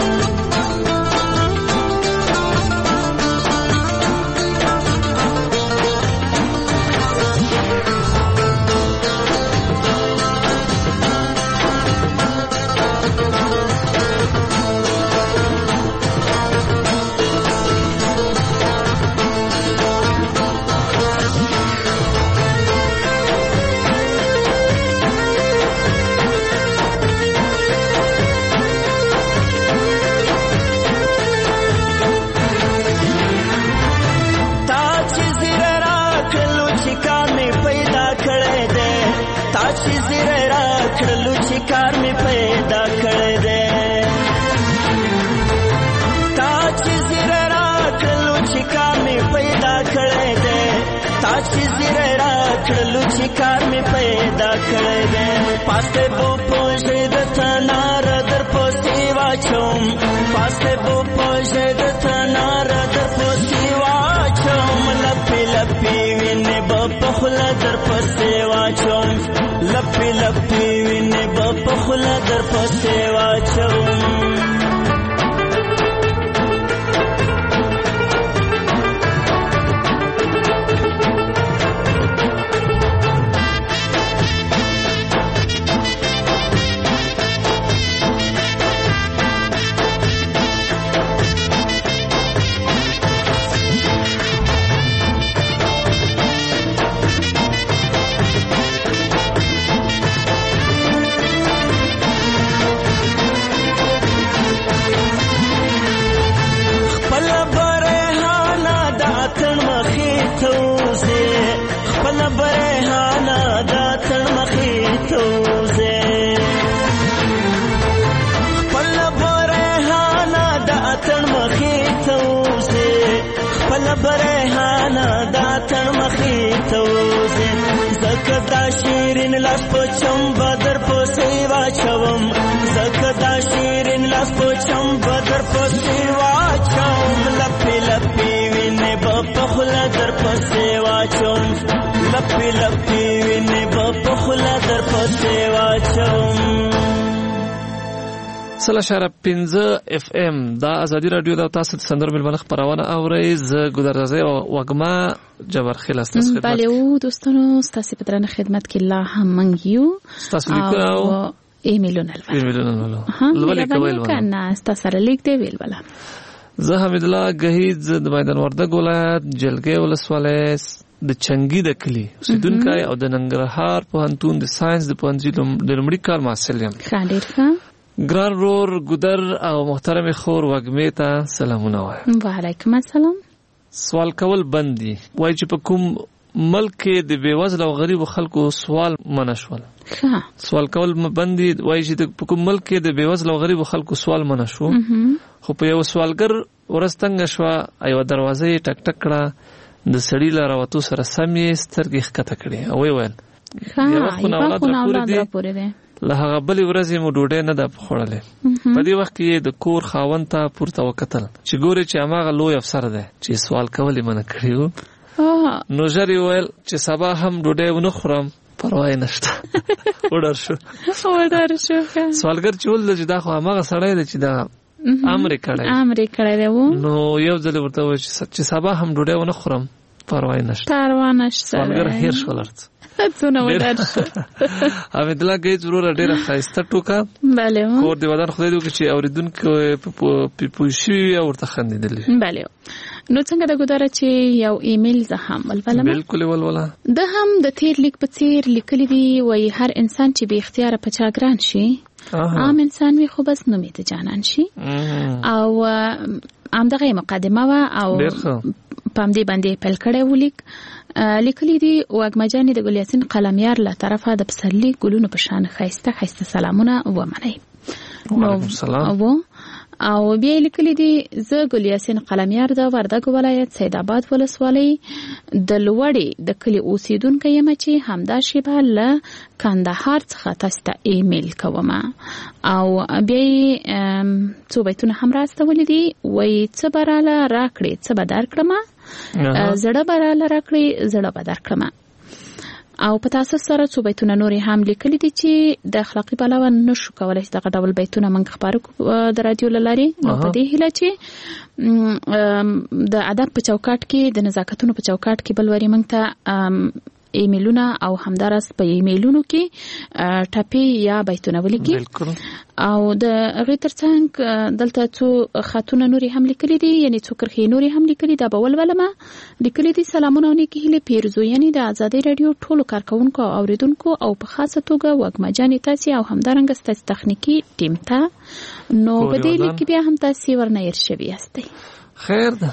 کار می پیدا کړی دی تا چې زیره راکړلو چې کار می پیدا کړی دی تا چې زیره راکړلو چې کار می پیدا کړی دی پاسته بو پوجې د تنار در پسې واچوم پاسته بو پوجې د تنار در پسې واچوم لپی لپی وینې په خلا در پسې واچوم لپی لپی وینې په خلا در پسې واچوم شیرین لاس په چم بدر په سیوا چوم زکه دا شیرین لاس په چم بدر په سیوا چوم لپی لپی وینې په خلا در په سیوا چوم لپی لپی وینې په خلا در په سیوا چوم
سلا شهر پنځه اف ام دا ازادي رادیو دا تاسو د سندرو ملمنه خبرونه اورئ ز ګذرځي او وګما جبر خلاص تاسو خدمت
بله او دوستانو تاسو په درنه خدمت کې لا هم منګیو
تاسو لیکو
ایمیلونه
ایمیلونه
لولې کوي کنه تاسو سره لیک دی ویل ولا
زه حمید الله غهید د میدان وردګ ولایت جلګې ولسوالۍ د چنګي د کلی اوسیدونکو او د ننګرهار په هنتون د ساينس د پوهنځي د لومړي کال محصل یم
خاندیر ښه
ګران رور ګدر او محترم خور وګمې ته سلامونه وایم
وعلیکم السلام
سوال کول بندي وای چې په کوم ملک کې د بیوزل او غریب خلکو سوال منشول
ښه
سوال کول بندي وای چې په کوم ملک کې د بیوزل او غریب خلکو سوال منشو خو په یو سوالګر ورستنګ شو ایو دروازه ټک ټک کړه د سړی لاره وته سره سمې سترګې ښکته کړې او ویل
ښه خو اولاد را پورې ده
له هغه بلې ورځې مو ډوډۍ نه ده خوړلې په دې وخت کې د کور خاوند ته پورته وکتل چې ګوري چې هماغه لوی افسر دی چې سوال کول یې منع کړي وو نو ژر یې ویل چې سبا هم ډوډۍ ونه خورم پروا یې نشته وډر شو
وډر شو
سوالګر چې ول چې دا خو هماغه سړی دی چې دا امر کړی
امر کړی دی وو
نو یو ځل ورته وایي چې سبا هم ډوډۍ ونه خورم پروا یې نشته
پروا نشته
سوالګر هیر شولرت
څونه ودار شو
امید الله گیج ورور ډیره خاصه ټوکا
bale
کور دی ودان خدای دې چې اوریدونکو په پوښي او ورته خندېدل
bale نو څنګه د ګداره چې یو ایمیل زه هم ولولم
بالکل ولولا
د هم د تیر لیک په څیر لیکلي دی وای هر انسان چې به اختیار په چا ګران شي عام انسان وي خو بس نومې ته جانان شي او ام دغه مقدمه وا او پام دې باندې پل کړه ولیک لیکلي دي واګمجانې د ګل یاسین قلمیار له طرفه د پسرلي ګلونو په شان ښایسته ښایسته سلامونه ومنئ.
وعلیکم السلام.
او بیا لیکلي دي زه ګل یاسین قلمیار د وردګ ولایت سید آباد ولسوالۍ د لوړې د کلي اوسیدونکې یم چې همدا شیبه له کندهار څخه تاسو ته ایمیل کوم. او بیا څو بیتونه هم راستولي دي، وایي څه به راله راکړې څه به درکړمه، زړه به راله راکړې زړه به درکړمه. او په تاسو سره څو بیتونه نورې هم لیکلي دي چې د اخلاقي پلوه نشو کولی چې دغه ډول بیتونه موږ خپاره کړو د رادیو له لارې. نو په دې هیله چې د ادب په چوکاټ کې د نزاکتونو په چوکاټ کې بل وری موږ ته ایمیلونه او همدارس په ایمیلونو کې ټاپي یا بیتونه ولیکي. او د هغې ترڅنګ دلته څو خطونه نورې هم لیکلي دي، یعنې څو کرښې نورې هم لیکلي. دا به ولولمه. لیکلي دي سلامونه او نیکې هیلې پیرزو، یعنې د ازادۍ راډیو ټولو کارکوونکو او اوریدونکو او په خاصه توګه واګمجانې تاسې او همدارنګه ستاسې تخنیکي ټیم ته. نو په دې لیک کې بیا هم تاسې ورنه هېر شوي یاستئ.
خیر ده.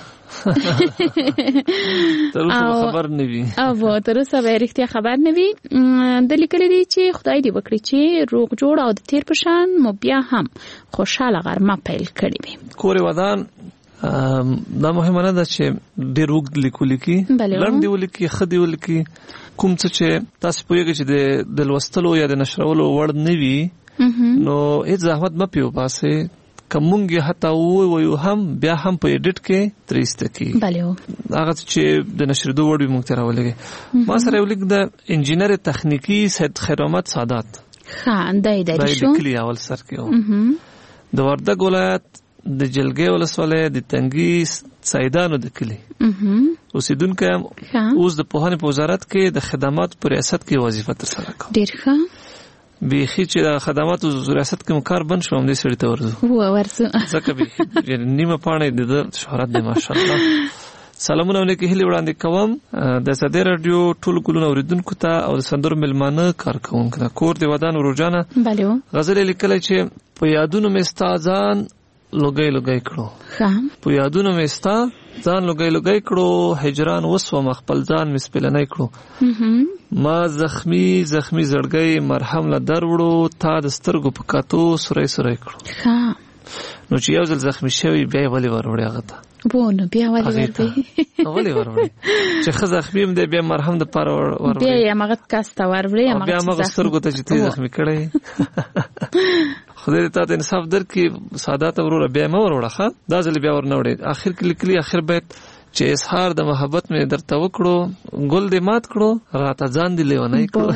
تر اوسه خبر نه وي.
او تر اوسه به رښتیا خبر نه وي. د لیکلي دي چې خدای دې وکړي چې روغ جوړ او د تیر په شان مو بیا هم خوشحاله غرمه پیل کړې وي.
کورې ودان دا مهمه نه ده چې ډېر اوږد لیکو لیکي، لنډ دې ولیکي، ښه دې ولیکي. کوم څه چې تاسو پوهېږئ چې د لوستلو یا د نشرولو وړ نه وي نو هېڅ زحمت مه پرې وباسئ. که مونږ یې حتی ووایو هم بیا هم په ایډیټ کې ترې ایسته کېږي. هغه چې د نشریدو وړ وي موږ ته راولېږئ. ما سره یو لیک د انجینر تخنیکي سید خیر محمد سادات
ښه دی دی شو
لیکلي اول سر کې و د وردګ ولایت د جلګۍ ولسوالۍ د تنګي سیدانو د کلي اوسېدونکی یم. اوس د پوهنې په وزارت کې د خدماتو په ریاست کې وظیفه ترسره کوم.
ډېر ښه.
بیخي چې د خدماتو ریاست کې مو کار بند شو همدې سړي ته ورځو
ورځو
ځکه بیخي نیمه پاڼه د ده شهرت دی ماشاءالله. سلامونه او نیکې هیلې وړاندې کوم د ازادۍ راډیو ټولو ګلونو اورېدونکو ته او د سندرو میلمانه کارکوونکو ته. کور د ودان وروجانه غزل یې لیکلی چې په یادونو مې ستا ځان لوګی لوګی کړو، په یادونو مې ستا ځان لوګی لوګی کړو، هجران وسوم خپل ځان مې سپلنی کړو. ما زخمی زخمی زړګی مرهم له در وړو، تا د سترګو په کاتو سوری سوری کړو. نو چې یو ځل زخمی شوی بیا یې ولې ور وړې هغه ته؟
بو نو بیا ولې ور وړې؟
ولې ور وړې چې ښه زخمی هم دی بیا مرهم د پاره ور وړې،
بیا یې همغه کس ته ور وړې،
بیا همغه سترګو ته چې ته زخمی کړی. خدای دې تا ته انصاف درکړي. سادات وروره بیا مه ور وړه ښه، دا ځل بیا ور نه وړې. اخر کې لیکلي اخر بیت چې اظهار د محبت مې درته وکړو، ګل دې مات کړو راته ځان دې لیونی کړو.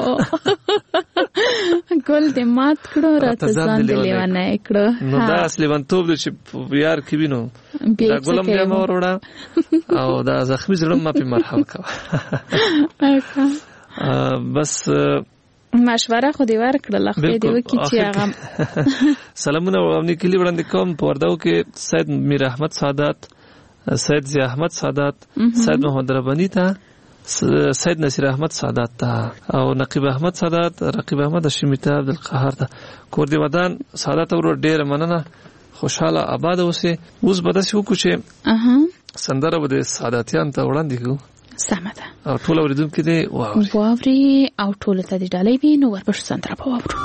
ګل دې مات کړو راته ځان دې لیونی کړو.
نو دا اصل لیونتوب دی چې په یار کې وینو دا ګلم بیا مه ور وړه او دا زخمي زړه مه پرې مرهم کوه. بس
مشوره خو دې ورکړله، خدای دې وکړي چې هغه.
سلامونه او نیکې هیلې وړاندې کوم. په وردګو کې سید میر احمد سادات، سید ضیا احمد سادات، سید محمد ربانی ته، سید نصیر احمد سادات ته او نقیب احمد سادات، رقیب احمد هاشمي ته، عبدالقهار ته. کور دې ودان سادات ورور ډېره مننه، خوشحاله آباد اوسئ. اوس به داسې وکړو چې سندره به د ساداتیانو ته وړاندې کړو.
سمه ده.
او ټول اورېدونکي دې واوري
واوري او ټولو ته دې ډالۍ وي. نو ورپسې سندره به واورو.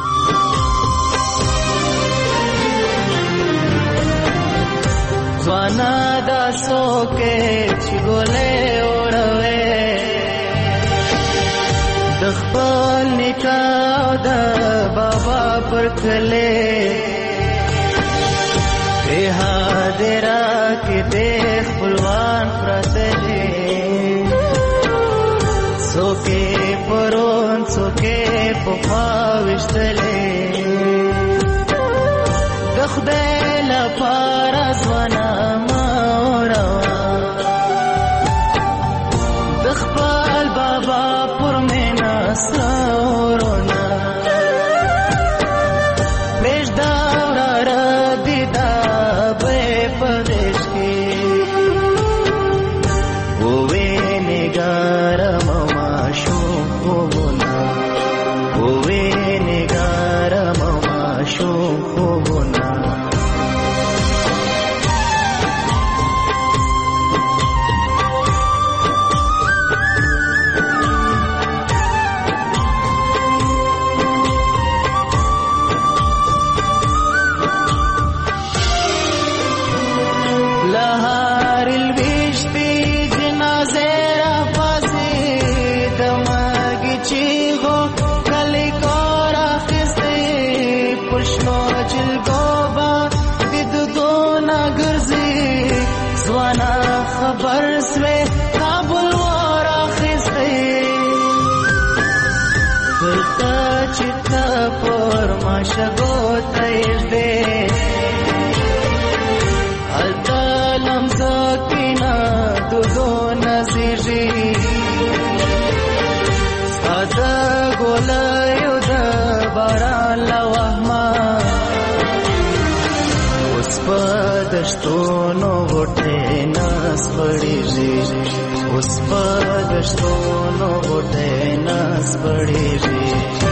ځوانا دا څوکې چې ګلې وړوې د خپل نیکه او د بابا پر کلې بې حاضره کې دې خپلوان پراته دي. څوکې پرون څوکې پخوا ویشتلې د خدای لپاره ځوانا مه وروه د خپل بابا پر مینه سره ورونه پرېږده وراره دیده به یې په غېږ کې ووې نګاره ماشوم خوبونه ووې نګاره ماشوم خوبونه پشنو جلګو با د دونه ګرځي ځوانا خبر سوې کابل وراخستې دلته چې ته پر ماشګو تېر دې هلته لمزه کینا د دونه زیږي ساده ګولیو د باران له وهمه اوس په دشتونو غوټې ناس پړېږي اوس په دشتونو غوټې ناس پړېږي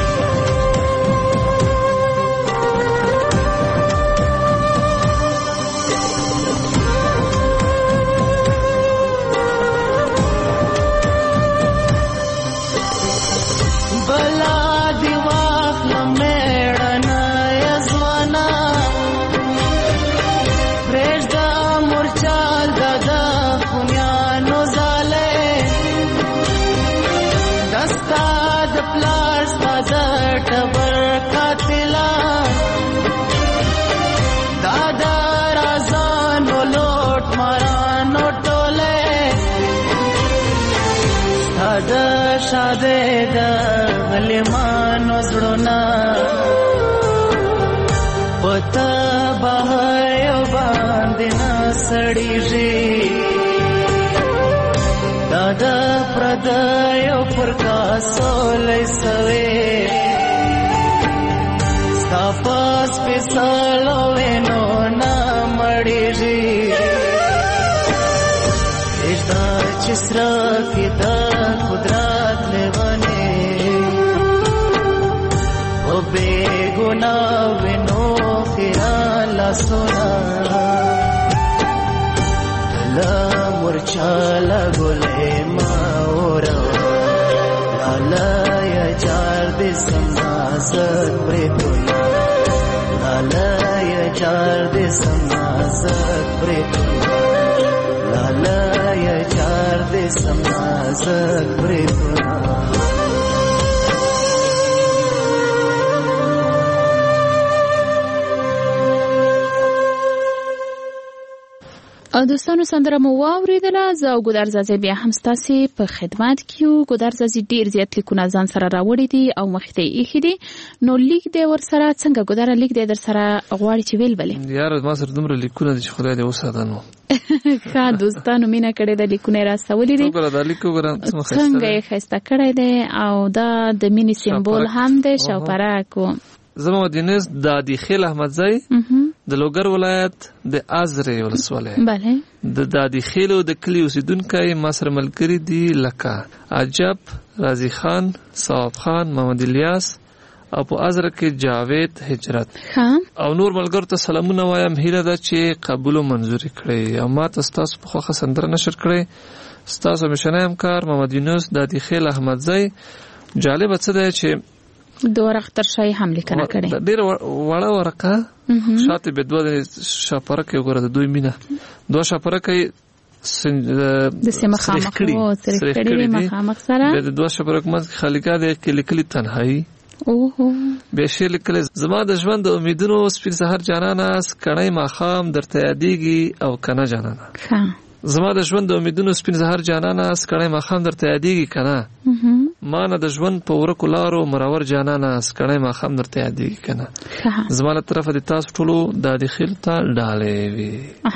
شاده دا غلیمانو زړونه پتا بهایو باندې نه سړیږي دا د پردیو پر کاسو لیسوي ستا پاس پیسالو وینو نه مړیږي اشتا چسرا کې دا قدرت لیوانه او بیگنا وینو خیال لاسونا لا مرچالا گلے ماورا لالا یا جار دے سمازت پریتونا لالا یا جار دے سمازت پریتونا لالا یا جار دے سمازت پریتونا
او دوستانو سندره مو واوریدله زه او ګودر زازي بیا هم ستاسو په خدمت کې یو. ګودر زازي ډیر زیات لیکونه ځان سره راوړي دي او مخته یې ایښي دي نو لیک دې ور سره څنګه ګودر لیک دې در سره غواړي چې ویل بلې
یار ما سره دومره لیکونه دي چې خدای دې وساته نو
ښه دوستانو مینا کړې د لیکونه را سوالې دي
وګوره د لیکو ګرام
څنګه یې خسته کړې ده او دا د مینی سمبول هم ده شاوپراکو
زما دینس د دادی احمدزی د لوګر ولایت د ازرې ولسوالۍ
bale
د دادی خیلو د کلی اوسیدونکو ما سره ملګری دي لکه عجب رازی خان صاحب خان محمد الیاس او په ازره کې جاوید هجرت او نور ملګرو ته سلامونه وایم هیله ده چې قبول او منزور کړئ او ما تاسو په خوخه سندره نشر کړئ تاسو مشنه همکار محمد یونس دادی خیل احمدزی جالب څه ده چې
دوه اختر شای هم لیکنه کړي
ډیر وړه ورقه شاته به دوه شاپره کې وګوره د دوی مینه دوه شاپره کې
د سیمه خامخ او سره کړي مخامخ سره
د دوه شاپره کې خالقا د کلیکلی تنهایی
اوه
به شیر لیکل زما د ژوند امیدونو سپین سحر جانانه کڼای ماخام درته یادېږي او کنه جانانه زما د ژوند امیدونو سپین سحر جانانه کڼای ماخام درته یادېږي کنه ما نه د ژوند په ورکو لارو مرور جانانه سکړې ما خام درته یادېږي کنه زماله طرفه د تاسو ټولو د داخل ته ډالې وي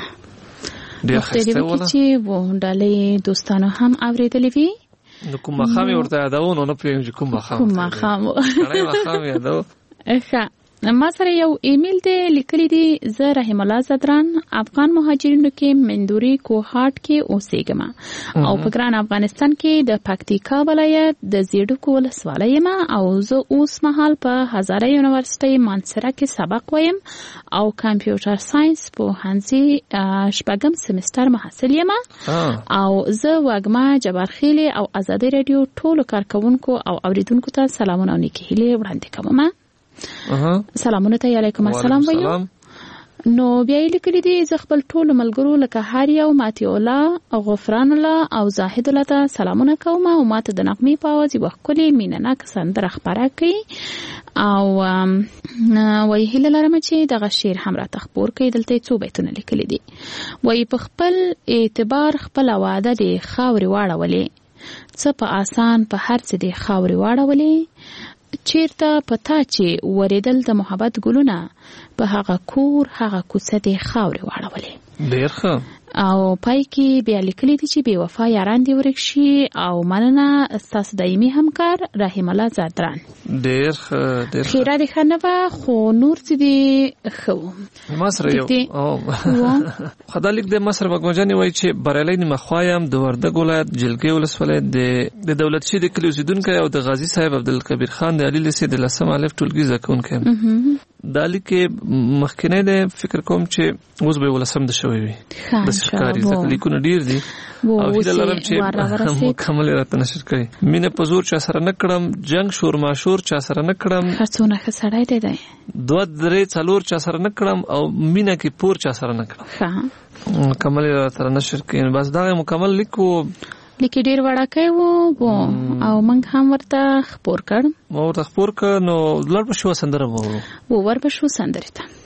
ډېر ښه ولا چې وو ډالې دوستانو هم اوریدلې وي
نو کوم خامې ورته یادو نو نه پیږي کوم خام
کوم خام
کړې ما خام یادو
ښه ما سره یو ایمیل دی لیکلی دی زه رحم الله زدران افغان مهاجرینو کې مندوري کوهاټ کې اوسېږم او په ګران افغانستان کې د پکتیکا ولایت د زیډکو ولسوالۍ یم او زه اوس مهال په هزاره یونیورسيټي مانسره کې سبق وایم او کمپیوټر ساينس په هانسي شپږم سمستر محصل یم او زه وګما جبارخیل او ازادي رادیو ټولو کارکونکو او اوریدونکو ته سلامونه او نیکی هیله وړاندې کوم. سلامونه ته علیکم السلام وایو نو بیا یې لیکلي دي زه خپل ټولو ملګرو لکه هاریا او ماتي الله او غفران الله او زاهد الله ته سلامونه کوم او ماته د نغمې په اواز یوه ښکلې مینهناکه سندره خپره کړي او وایي هیله لرم چې دغه شعر هم راته خپور کړي. دلته یې څو بیتونه لیکلي دي. وایي په خپل اعتبار خپله واده دې خاورې واړولې، څه په آسان په هر څه دې خاورې واړولې، چیرته پتا چې وریدل د محبت ګلونه، په هغه کور هغه کوڅه دې خاورې واړولې.
ډېر ښه.
او پای کې بیا لیکلي دي چې بې وفا یاران دې ورک شي او مننه ستاسو دایمي همکار رحیم الله زادران.
ډېر ښه ډېر ښه.
خیره دې ښه نه وه خو نور څه دې ښه وو.
ما سره یو خدا لیک د ما سره بګمجانې وایي چې بریالی نیمهخوا یم، د وردګ ولایت جلګۍ ولسوالۍ د دولتشي د کلي اوسېدونکی او د غازي صاحب عبدالکبیر خان د علي لیسې د لسم الف ټولګي زده کوونکی یم. دا لیک مخکینی دی، فکر کوم چې اوس به یې ولسم د شوی وي. داسې ښکاري ځکه لیکونه ډېر دي او هیله لرم چې مکمل یې راته نشر کړي. مینه په زور چا سره نه کړم، جنګ شور ماشور چا سره نه کړم،
ښه څونه ښه سړی دی دی،
دوه درې څلور چا سره نه کړم او مینه کې پور چا سره نه کړم. مکمل یې راته نشر کړي. بس دغه مکمل لیک و،
لیکي ډېر وړاکی و او موږ هم ورته خپور کړ.
ما ورته خپور کړ. نو لړ به شو سندره وورو
و ور به شو سندرې ته.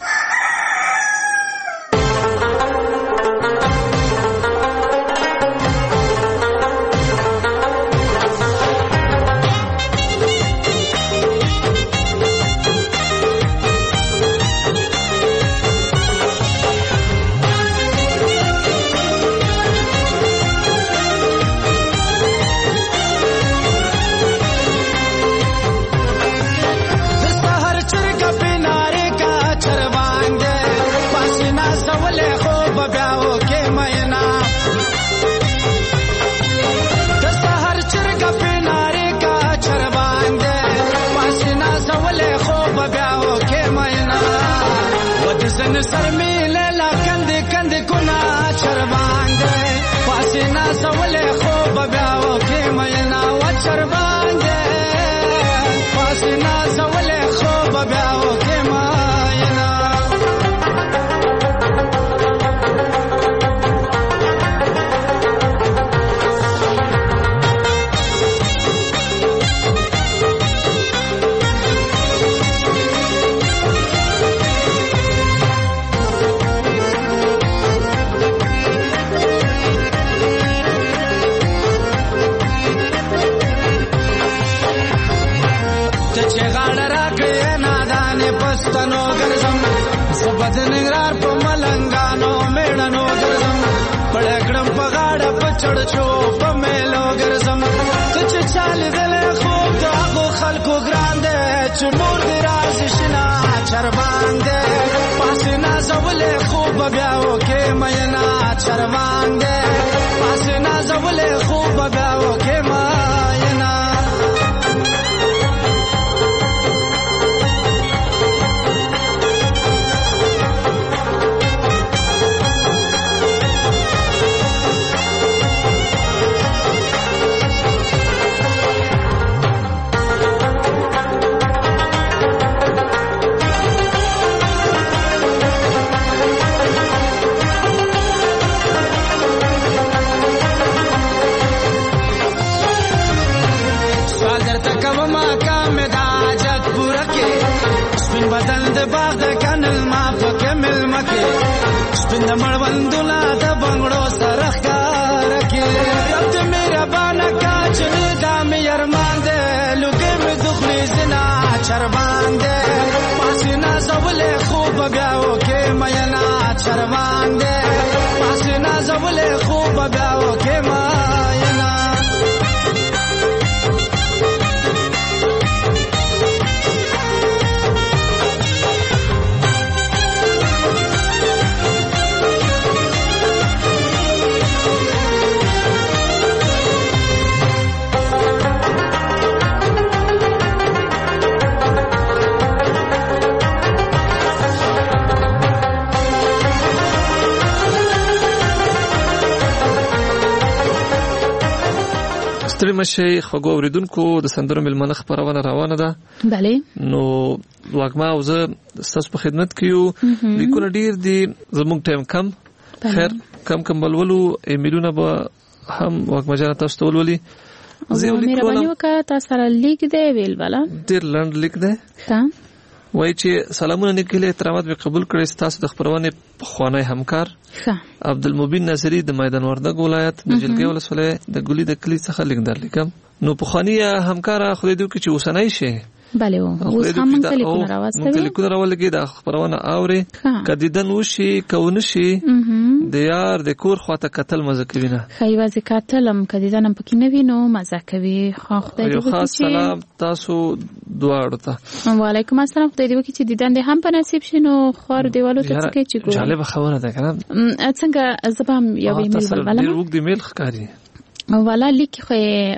سر میله لا کند کند کنا چربانده پاسینا سوله خوب بیاو کی مینا و چربانده پاسینا سوله خوب بیاو کی مینا. بدنګرار په ملنګانو میړنو ګرځم، پړکړم په غاړه په چړچو په میلو ګرځم. ته چې چال دلې خوب د هغو خلکو ګران دی چې مور دې رازي شنا چربان دی پاسې نازولې خوب بیا وکې مینا چربان دی پاسې نازولې خوب بیا وکې مینا. بدل د باغ د کنل ما پکې مل مکه سپین د مړوندونه د بنگړو سره ښکار کې رب دې مهربانه کا چې دا مې ارمان دې لوګې مې دخلي زنا چربان دې پاسینا زولې خوب بیا وکې مینا چربان دې پاسینا زولې خوب بیا وکې مینا.
ستړي مشي خوږو اوریدونکو د سندرو ملمنه خبرونه روانه ده.
بله.
نو واګما او زه تاسو په خدمت کې یو. لیکونه ډیر دي زموږ ټایم کم. خیر کم کم بلولو ایمیلونه به هم واګما جان تاسو ته ولولي.
زه مهرباني وکړه تاسو سره لیک دی ویل والا.
ډیر لنډ لیک دی.
ها.
وای چې سلامونه نیکله احترامات به قبول کړئ. تاسو د خبرونه خوانای همکار عبدالمبین ناصری د میدان وردګ ولایت د جلګې ولسوالۍ د ګولي د کلی څخه لیک درلیکم. نو په خواني همکار خو دې کې چې وسنای شي.
بله اوس هم موږ لیکونه راوستو.
موږ لیکونه راولګي د خبرونه اوري کدیدن وشي کون شي د یار د کور خواته قتل مزه کوي نه.
خایوازه قتلم کدیدن هم پکې نه وینو مزه کوي. خو خدای دې وکړي.
خاص سلام تاسو دواړو ته.
وعلیکم السلام. خدای دې وکړي چې دیدن دې هم په نصیب شي. نو خور دیوالو ته څه کوي چې ګوري.
جالب خبره ده کنه.
څنګه زبام یو ایمیل ولولم.
ډیر وګ دی میل ښکاری.
والا لیک خو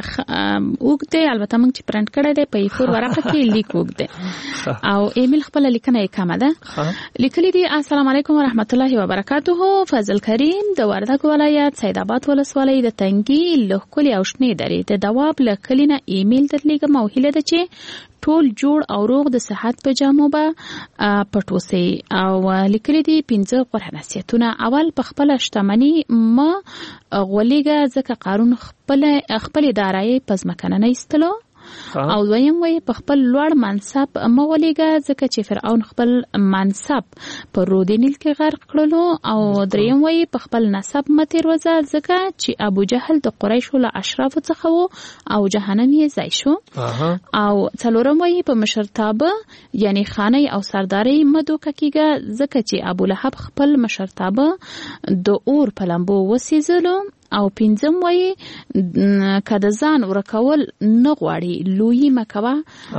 وګته البته موږ چې پرنټ کړی دی په فور ورقه کې لیک وګته او ایمیل خپل لیکنه یې کمه ده. لیکلي دي السلام علیکم ورحمت الله وبرکاته. فضل کریم د وردګ ولایت سید آباد ولسوالۍ د تنګي لهکلي او شنې درې د دواب لکلینه ایمیل درلیږم او هیله ده چې ټول جوړ او روغ د صحت په جامو به پټوسي. او لیکلي دي پنځه غوره نصیحتونه. اول په خپل شتمنۍ ما غولېږه ځکه قارون خپل خپل دارایی پزمکنه نه ایستلو. او دویم وی په خپل لوړ منصب مولېګه ځکه چې فرعون خپل منصب په رود نیل کې غرق کړلو. او دریم وی په خپل نسب متیر وځه ځکه چې ابو جهل د قریشو له اشراف څخه وو او جهنم یې ځای شو. او څلورم وی په مشرتابه یعنی خانه او سرداري مدوکه کېږي ځکه چې ابو لهب خپل مشرتابه د اور په لمبو وسیزلو. او پنځم وایي کده ځان ورکول نه غواړي لوی مکوا.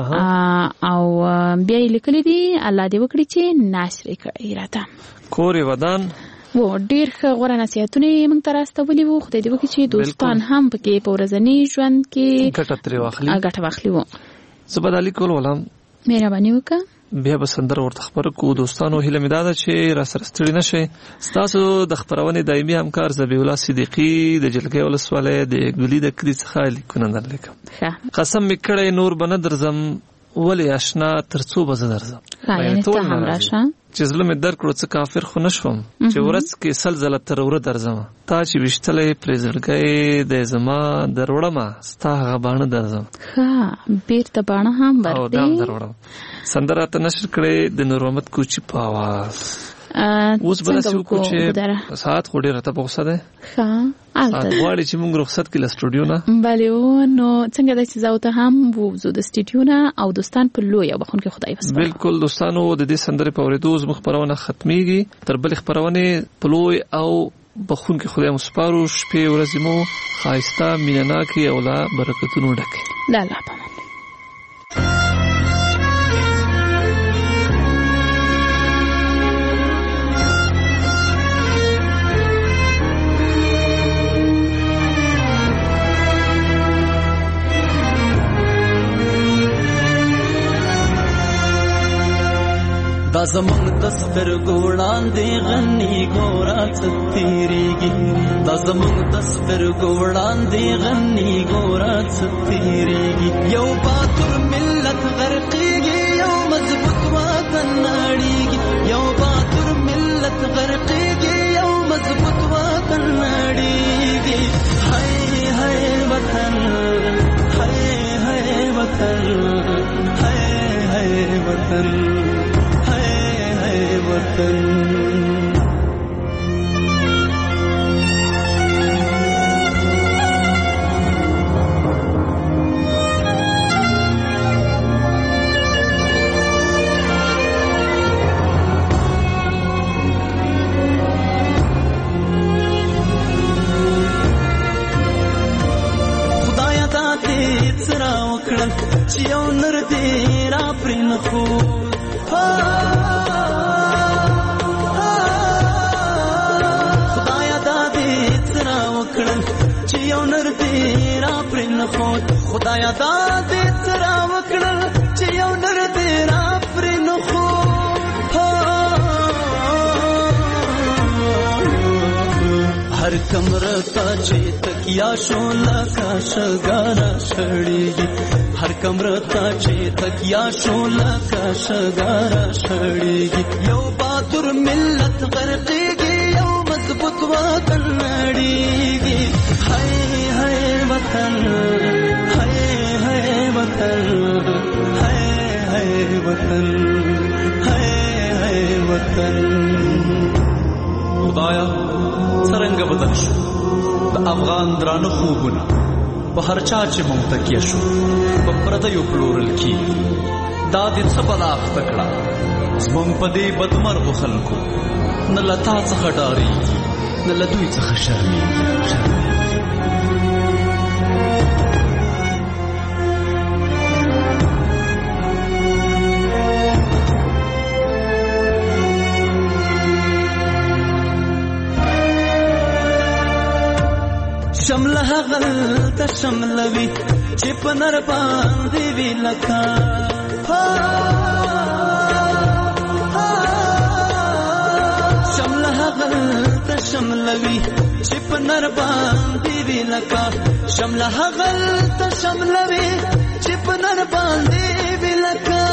او بیا یې لیکلي دي الله دې وکړي چې ناشري کړي راته
کورې ودان.
و ډیر ښه غوره نصیحتونه یې موږ ته راستولي وو. خدای دې وکړي چې دوستان هم پکې په ورځني ژوند کې
ګټه ترې واخلي
ګټه واخلي. وو
زه به دا لیکل ولم.
مهرباني وکړه.
بیا به سندره ورته خبره کوو. دوستانو هیله مې دا ده چې را سره ستړي نه شئ. ستاسو د خپرونې دایمي همکار ذبیح الله صدیقي د جلګې ولسوالۍ د ګولي د کلي څخه لیکونه درلیکم. قسم مې کړی نور به نه درځم ولې اشنا تر څو به زه درځم.
یعنې ته هم راشه
چې زړه مې درک کړو څه کافر خو نه شوم چې ورځ کې سل ځله تر وره درځم. تا چې ویشتلی پرې زړګی دی زما دروړمه ستا هغه باڼه درځم.
ښه بیرته باڼه هم
او دا هم دروړم. سندره ته نشر کړی د نور محمد کوچي په آواز. اوس به داسې وکړو چې ساعت خو ډېر راته په غوسه دی.
ښه
ساعت غواړي چې موږ رخصت کړي له سټوډیو نه.
بلې نو څنګه دی چې زه ورته هم ووځو د سټوډیو نه او دوستان په لوی او بخښونکي خدای وسپارو.
بالکل دوستانو د دې سندرې په اورېدو زموږ خپرونه ختمېږي. تر بلې خپرونې په لوی او بخښونکي خدای مو سپارو. شپې ورځې مو ښایسته مینهناکې او له برکتونو ډکې.
د الله په امان.
دا زمون دستر ګوړان دی غنی ګورا ستیریږي. دا زمون دستر ګوړان دی غنی ګورا ستیریږي. یو باتور ملت غرقېږي یو مضبوط وطن نړېږي. یو باتور ملت غرقېږي یو مضبوط وطن نړېږي. هاي هاي وطن هاي هاي وطن هاي هاي وطن وطن. خدایا دا دې سره وکړل چې یو نر دې را پرې نه خو خدایا دا دې سره وکړل چې یو نر دې را پرې نه خو هر
کمره ته چې تکیا شو لکه شګاره شړېږي هر کمره ته چې تکیا شو لکه شګاره شړېږي یو باتور ملت غرقېږي یو مضبوط وطن نړېږي هاي هاي وطن هاي هاي وطن هاي هاي وطن هاي هاي وطن
خدایا څرنګه بدل شو د افغان درانه خوبونه په هر چا چې مونږ تکیه شو په پردیو پلورل کېږي دا دې څه بلا اخته کړه زمونږ په دې بدمرغو خلکو نه له تا څخه ډارېږي نه له دوی څخه شرمېږي
شمله هغل ته شملوي چې په نر باندې وی لکه شمله هغل ته شملوي چې په نر باندې وی لکه شمله هغل ته شملوي چې په نر باندې وی لکه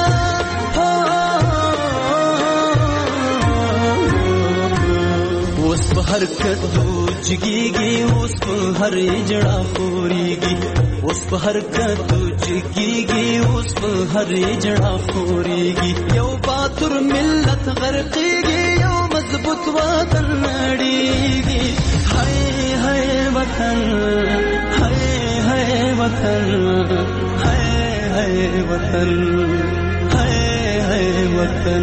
اوس په هر کدو جگیږي اوس په هر جړه خوريږي اوس په هر کدو جگیږي اوس په هر جړه خوريږي یو باتور ملت غرقېږي یو مضبوط وطن نړېږي هاي هاي وطن هاي هاي وطن هاي هاي وطن هاي هاي وطن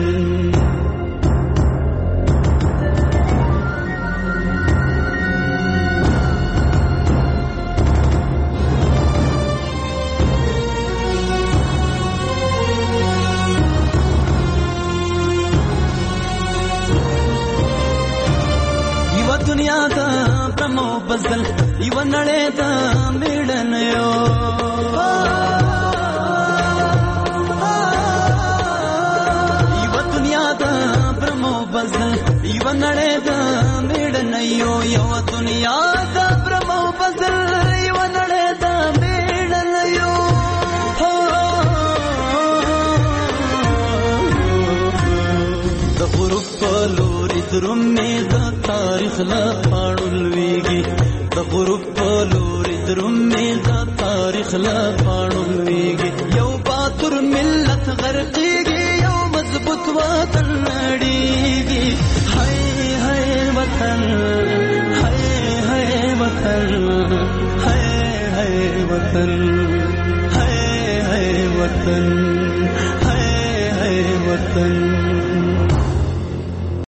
دنیا دا برمو بزل یو نړۍ دا میړن یو یو دنیا دا برمو بزل یو نړۍ دا میړن یو یو دنیا دا برمو بزل یو نړۍ دا میړن یو د غروب په لوري درومې د تاریخ لا پاړل ویږي د غروب په لوري درومې د تاریخ لا پاړل ویږي یو باتور ملت غرقېږي یو مضبوط وطن نړېږي هاي هاي وطن هاي هاي وطن هاي هاي وطن هاي هاي وطن هاي هاي وطن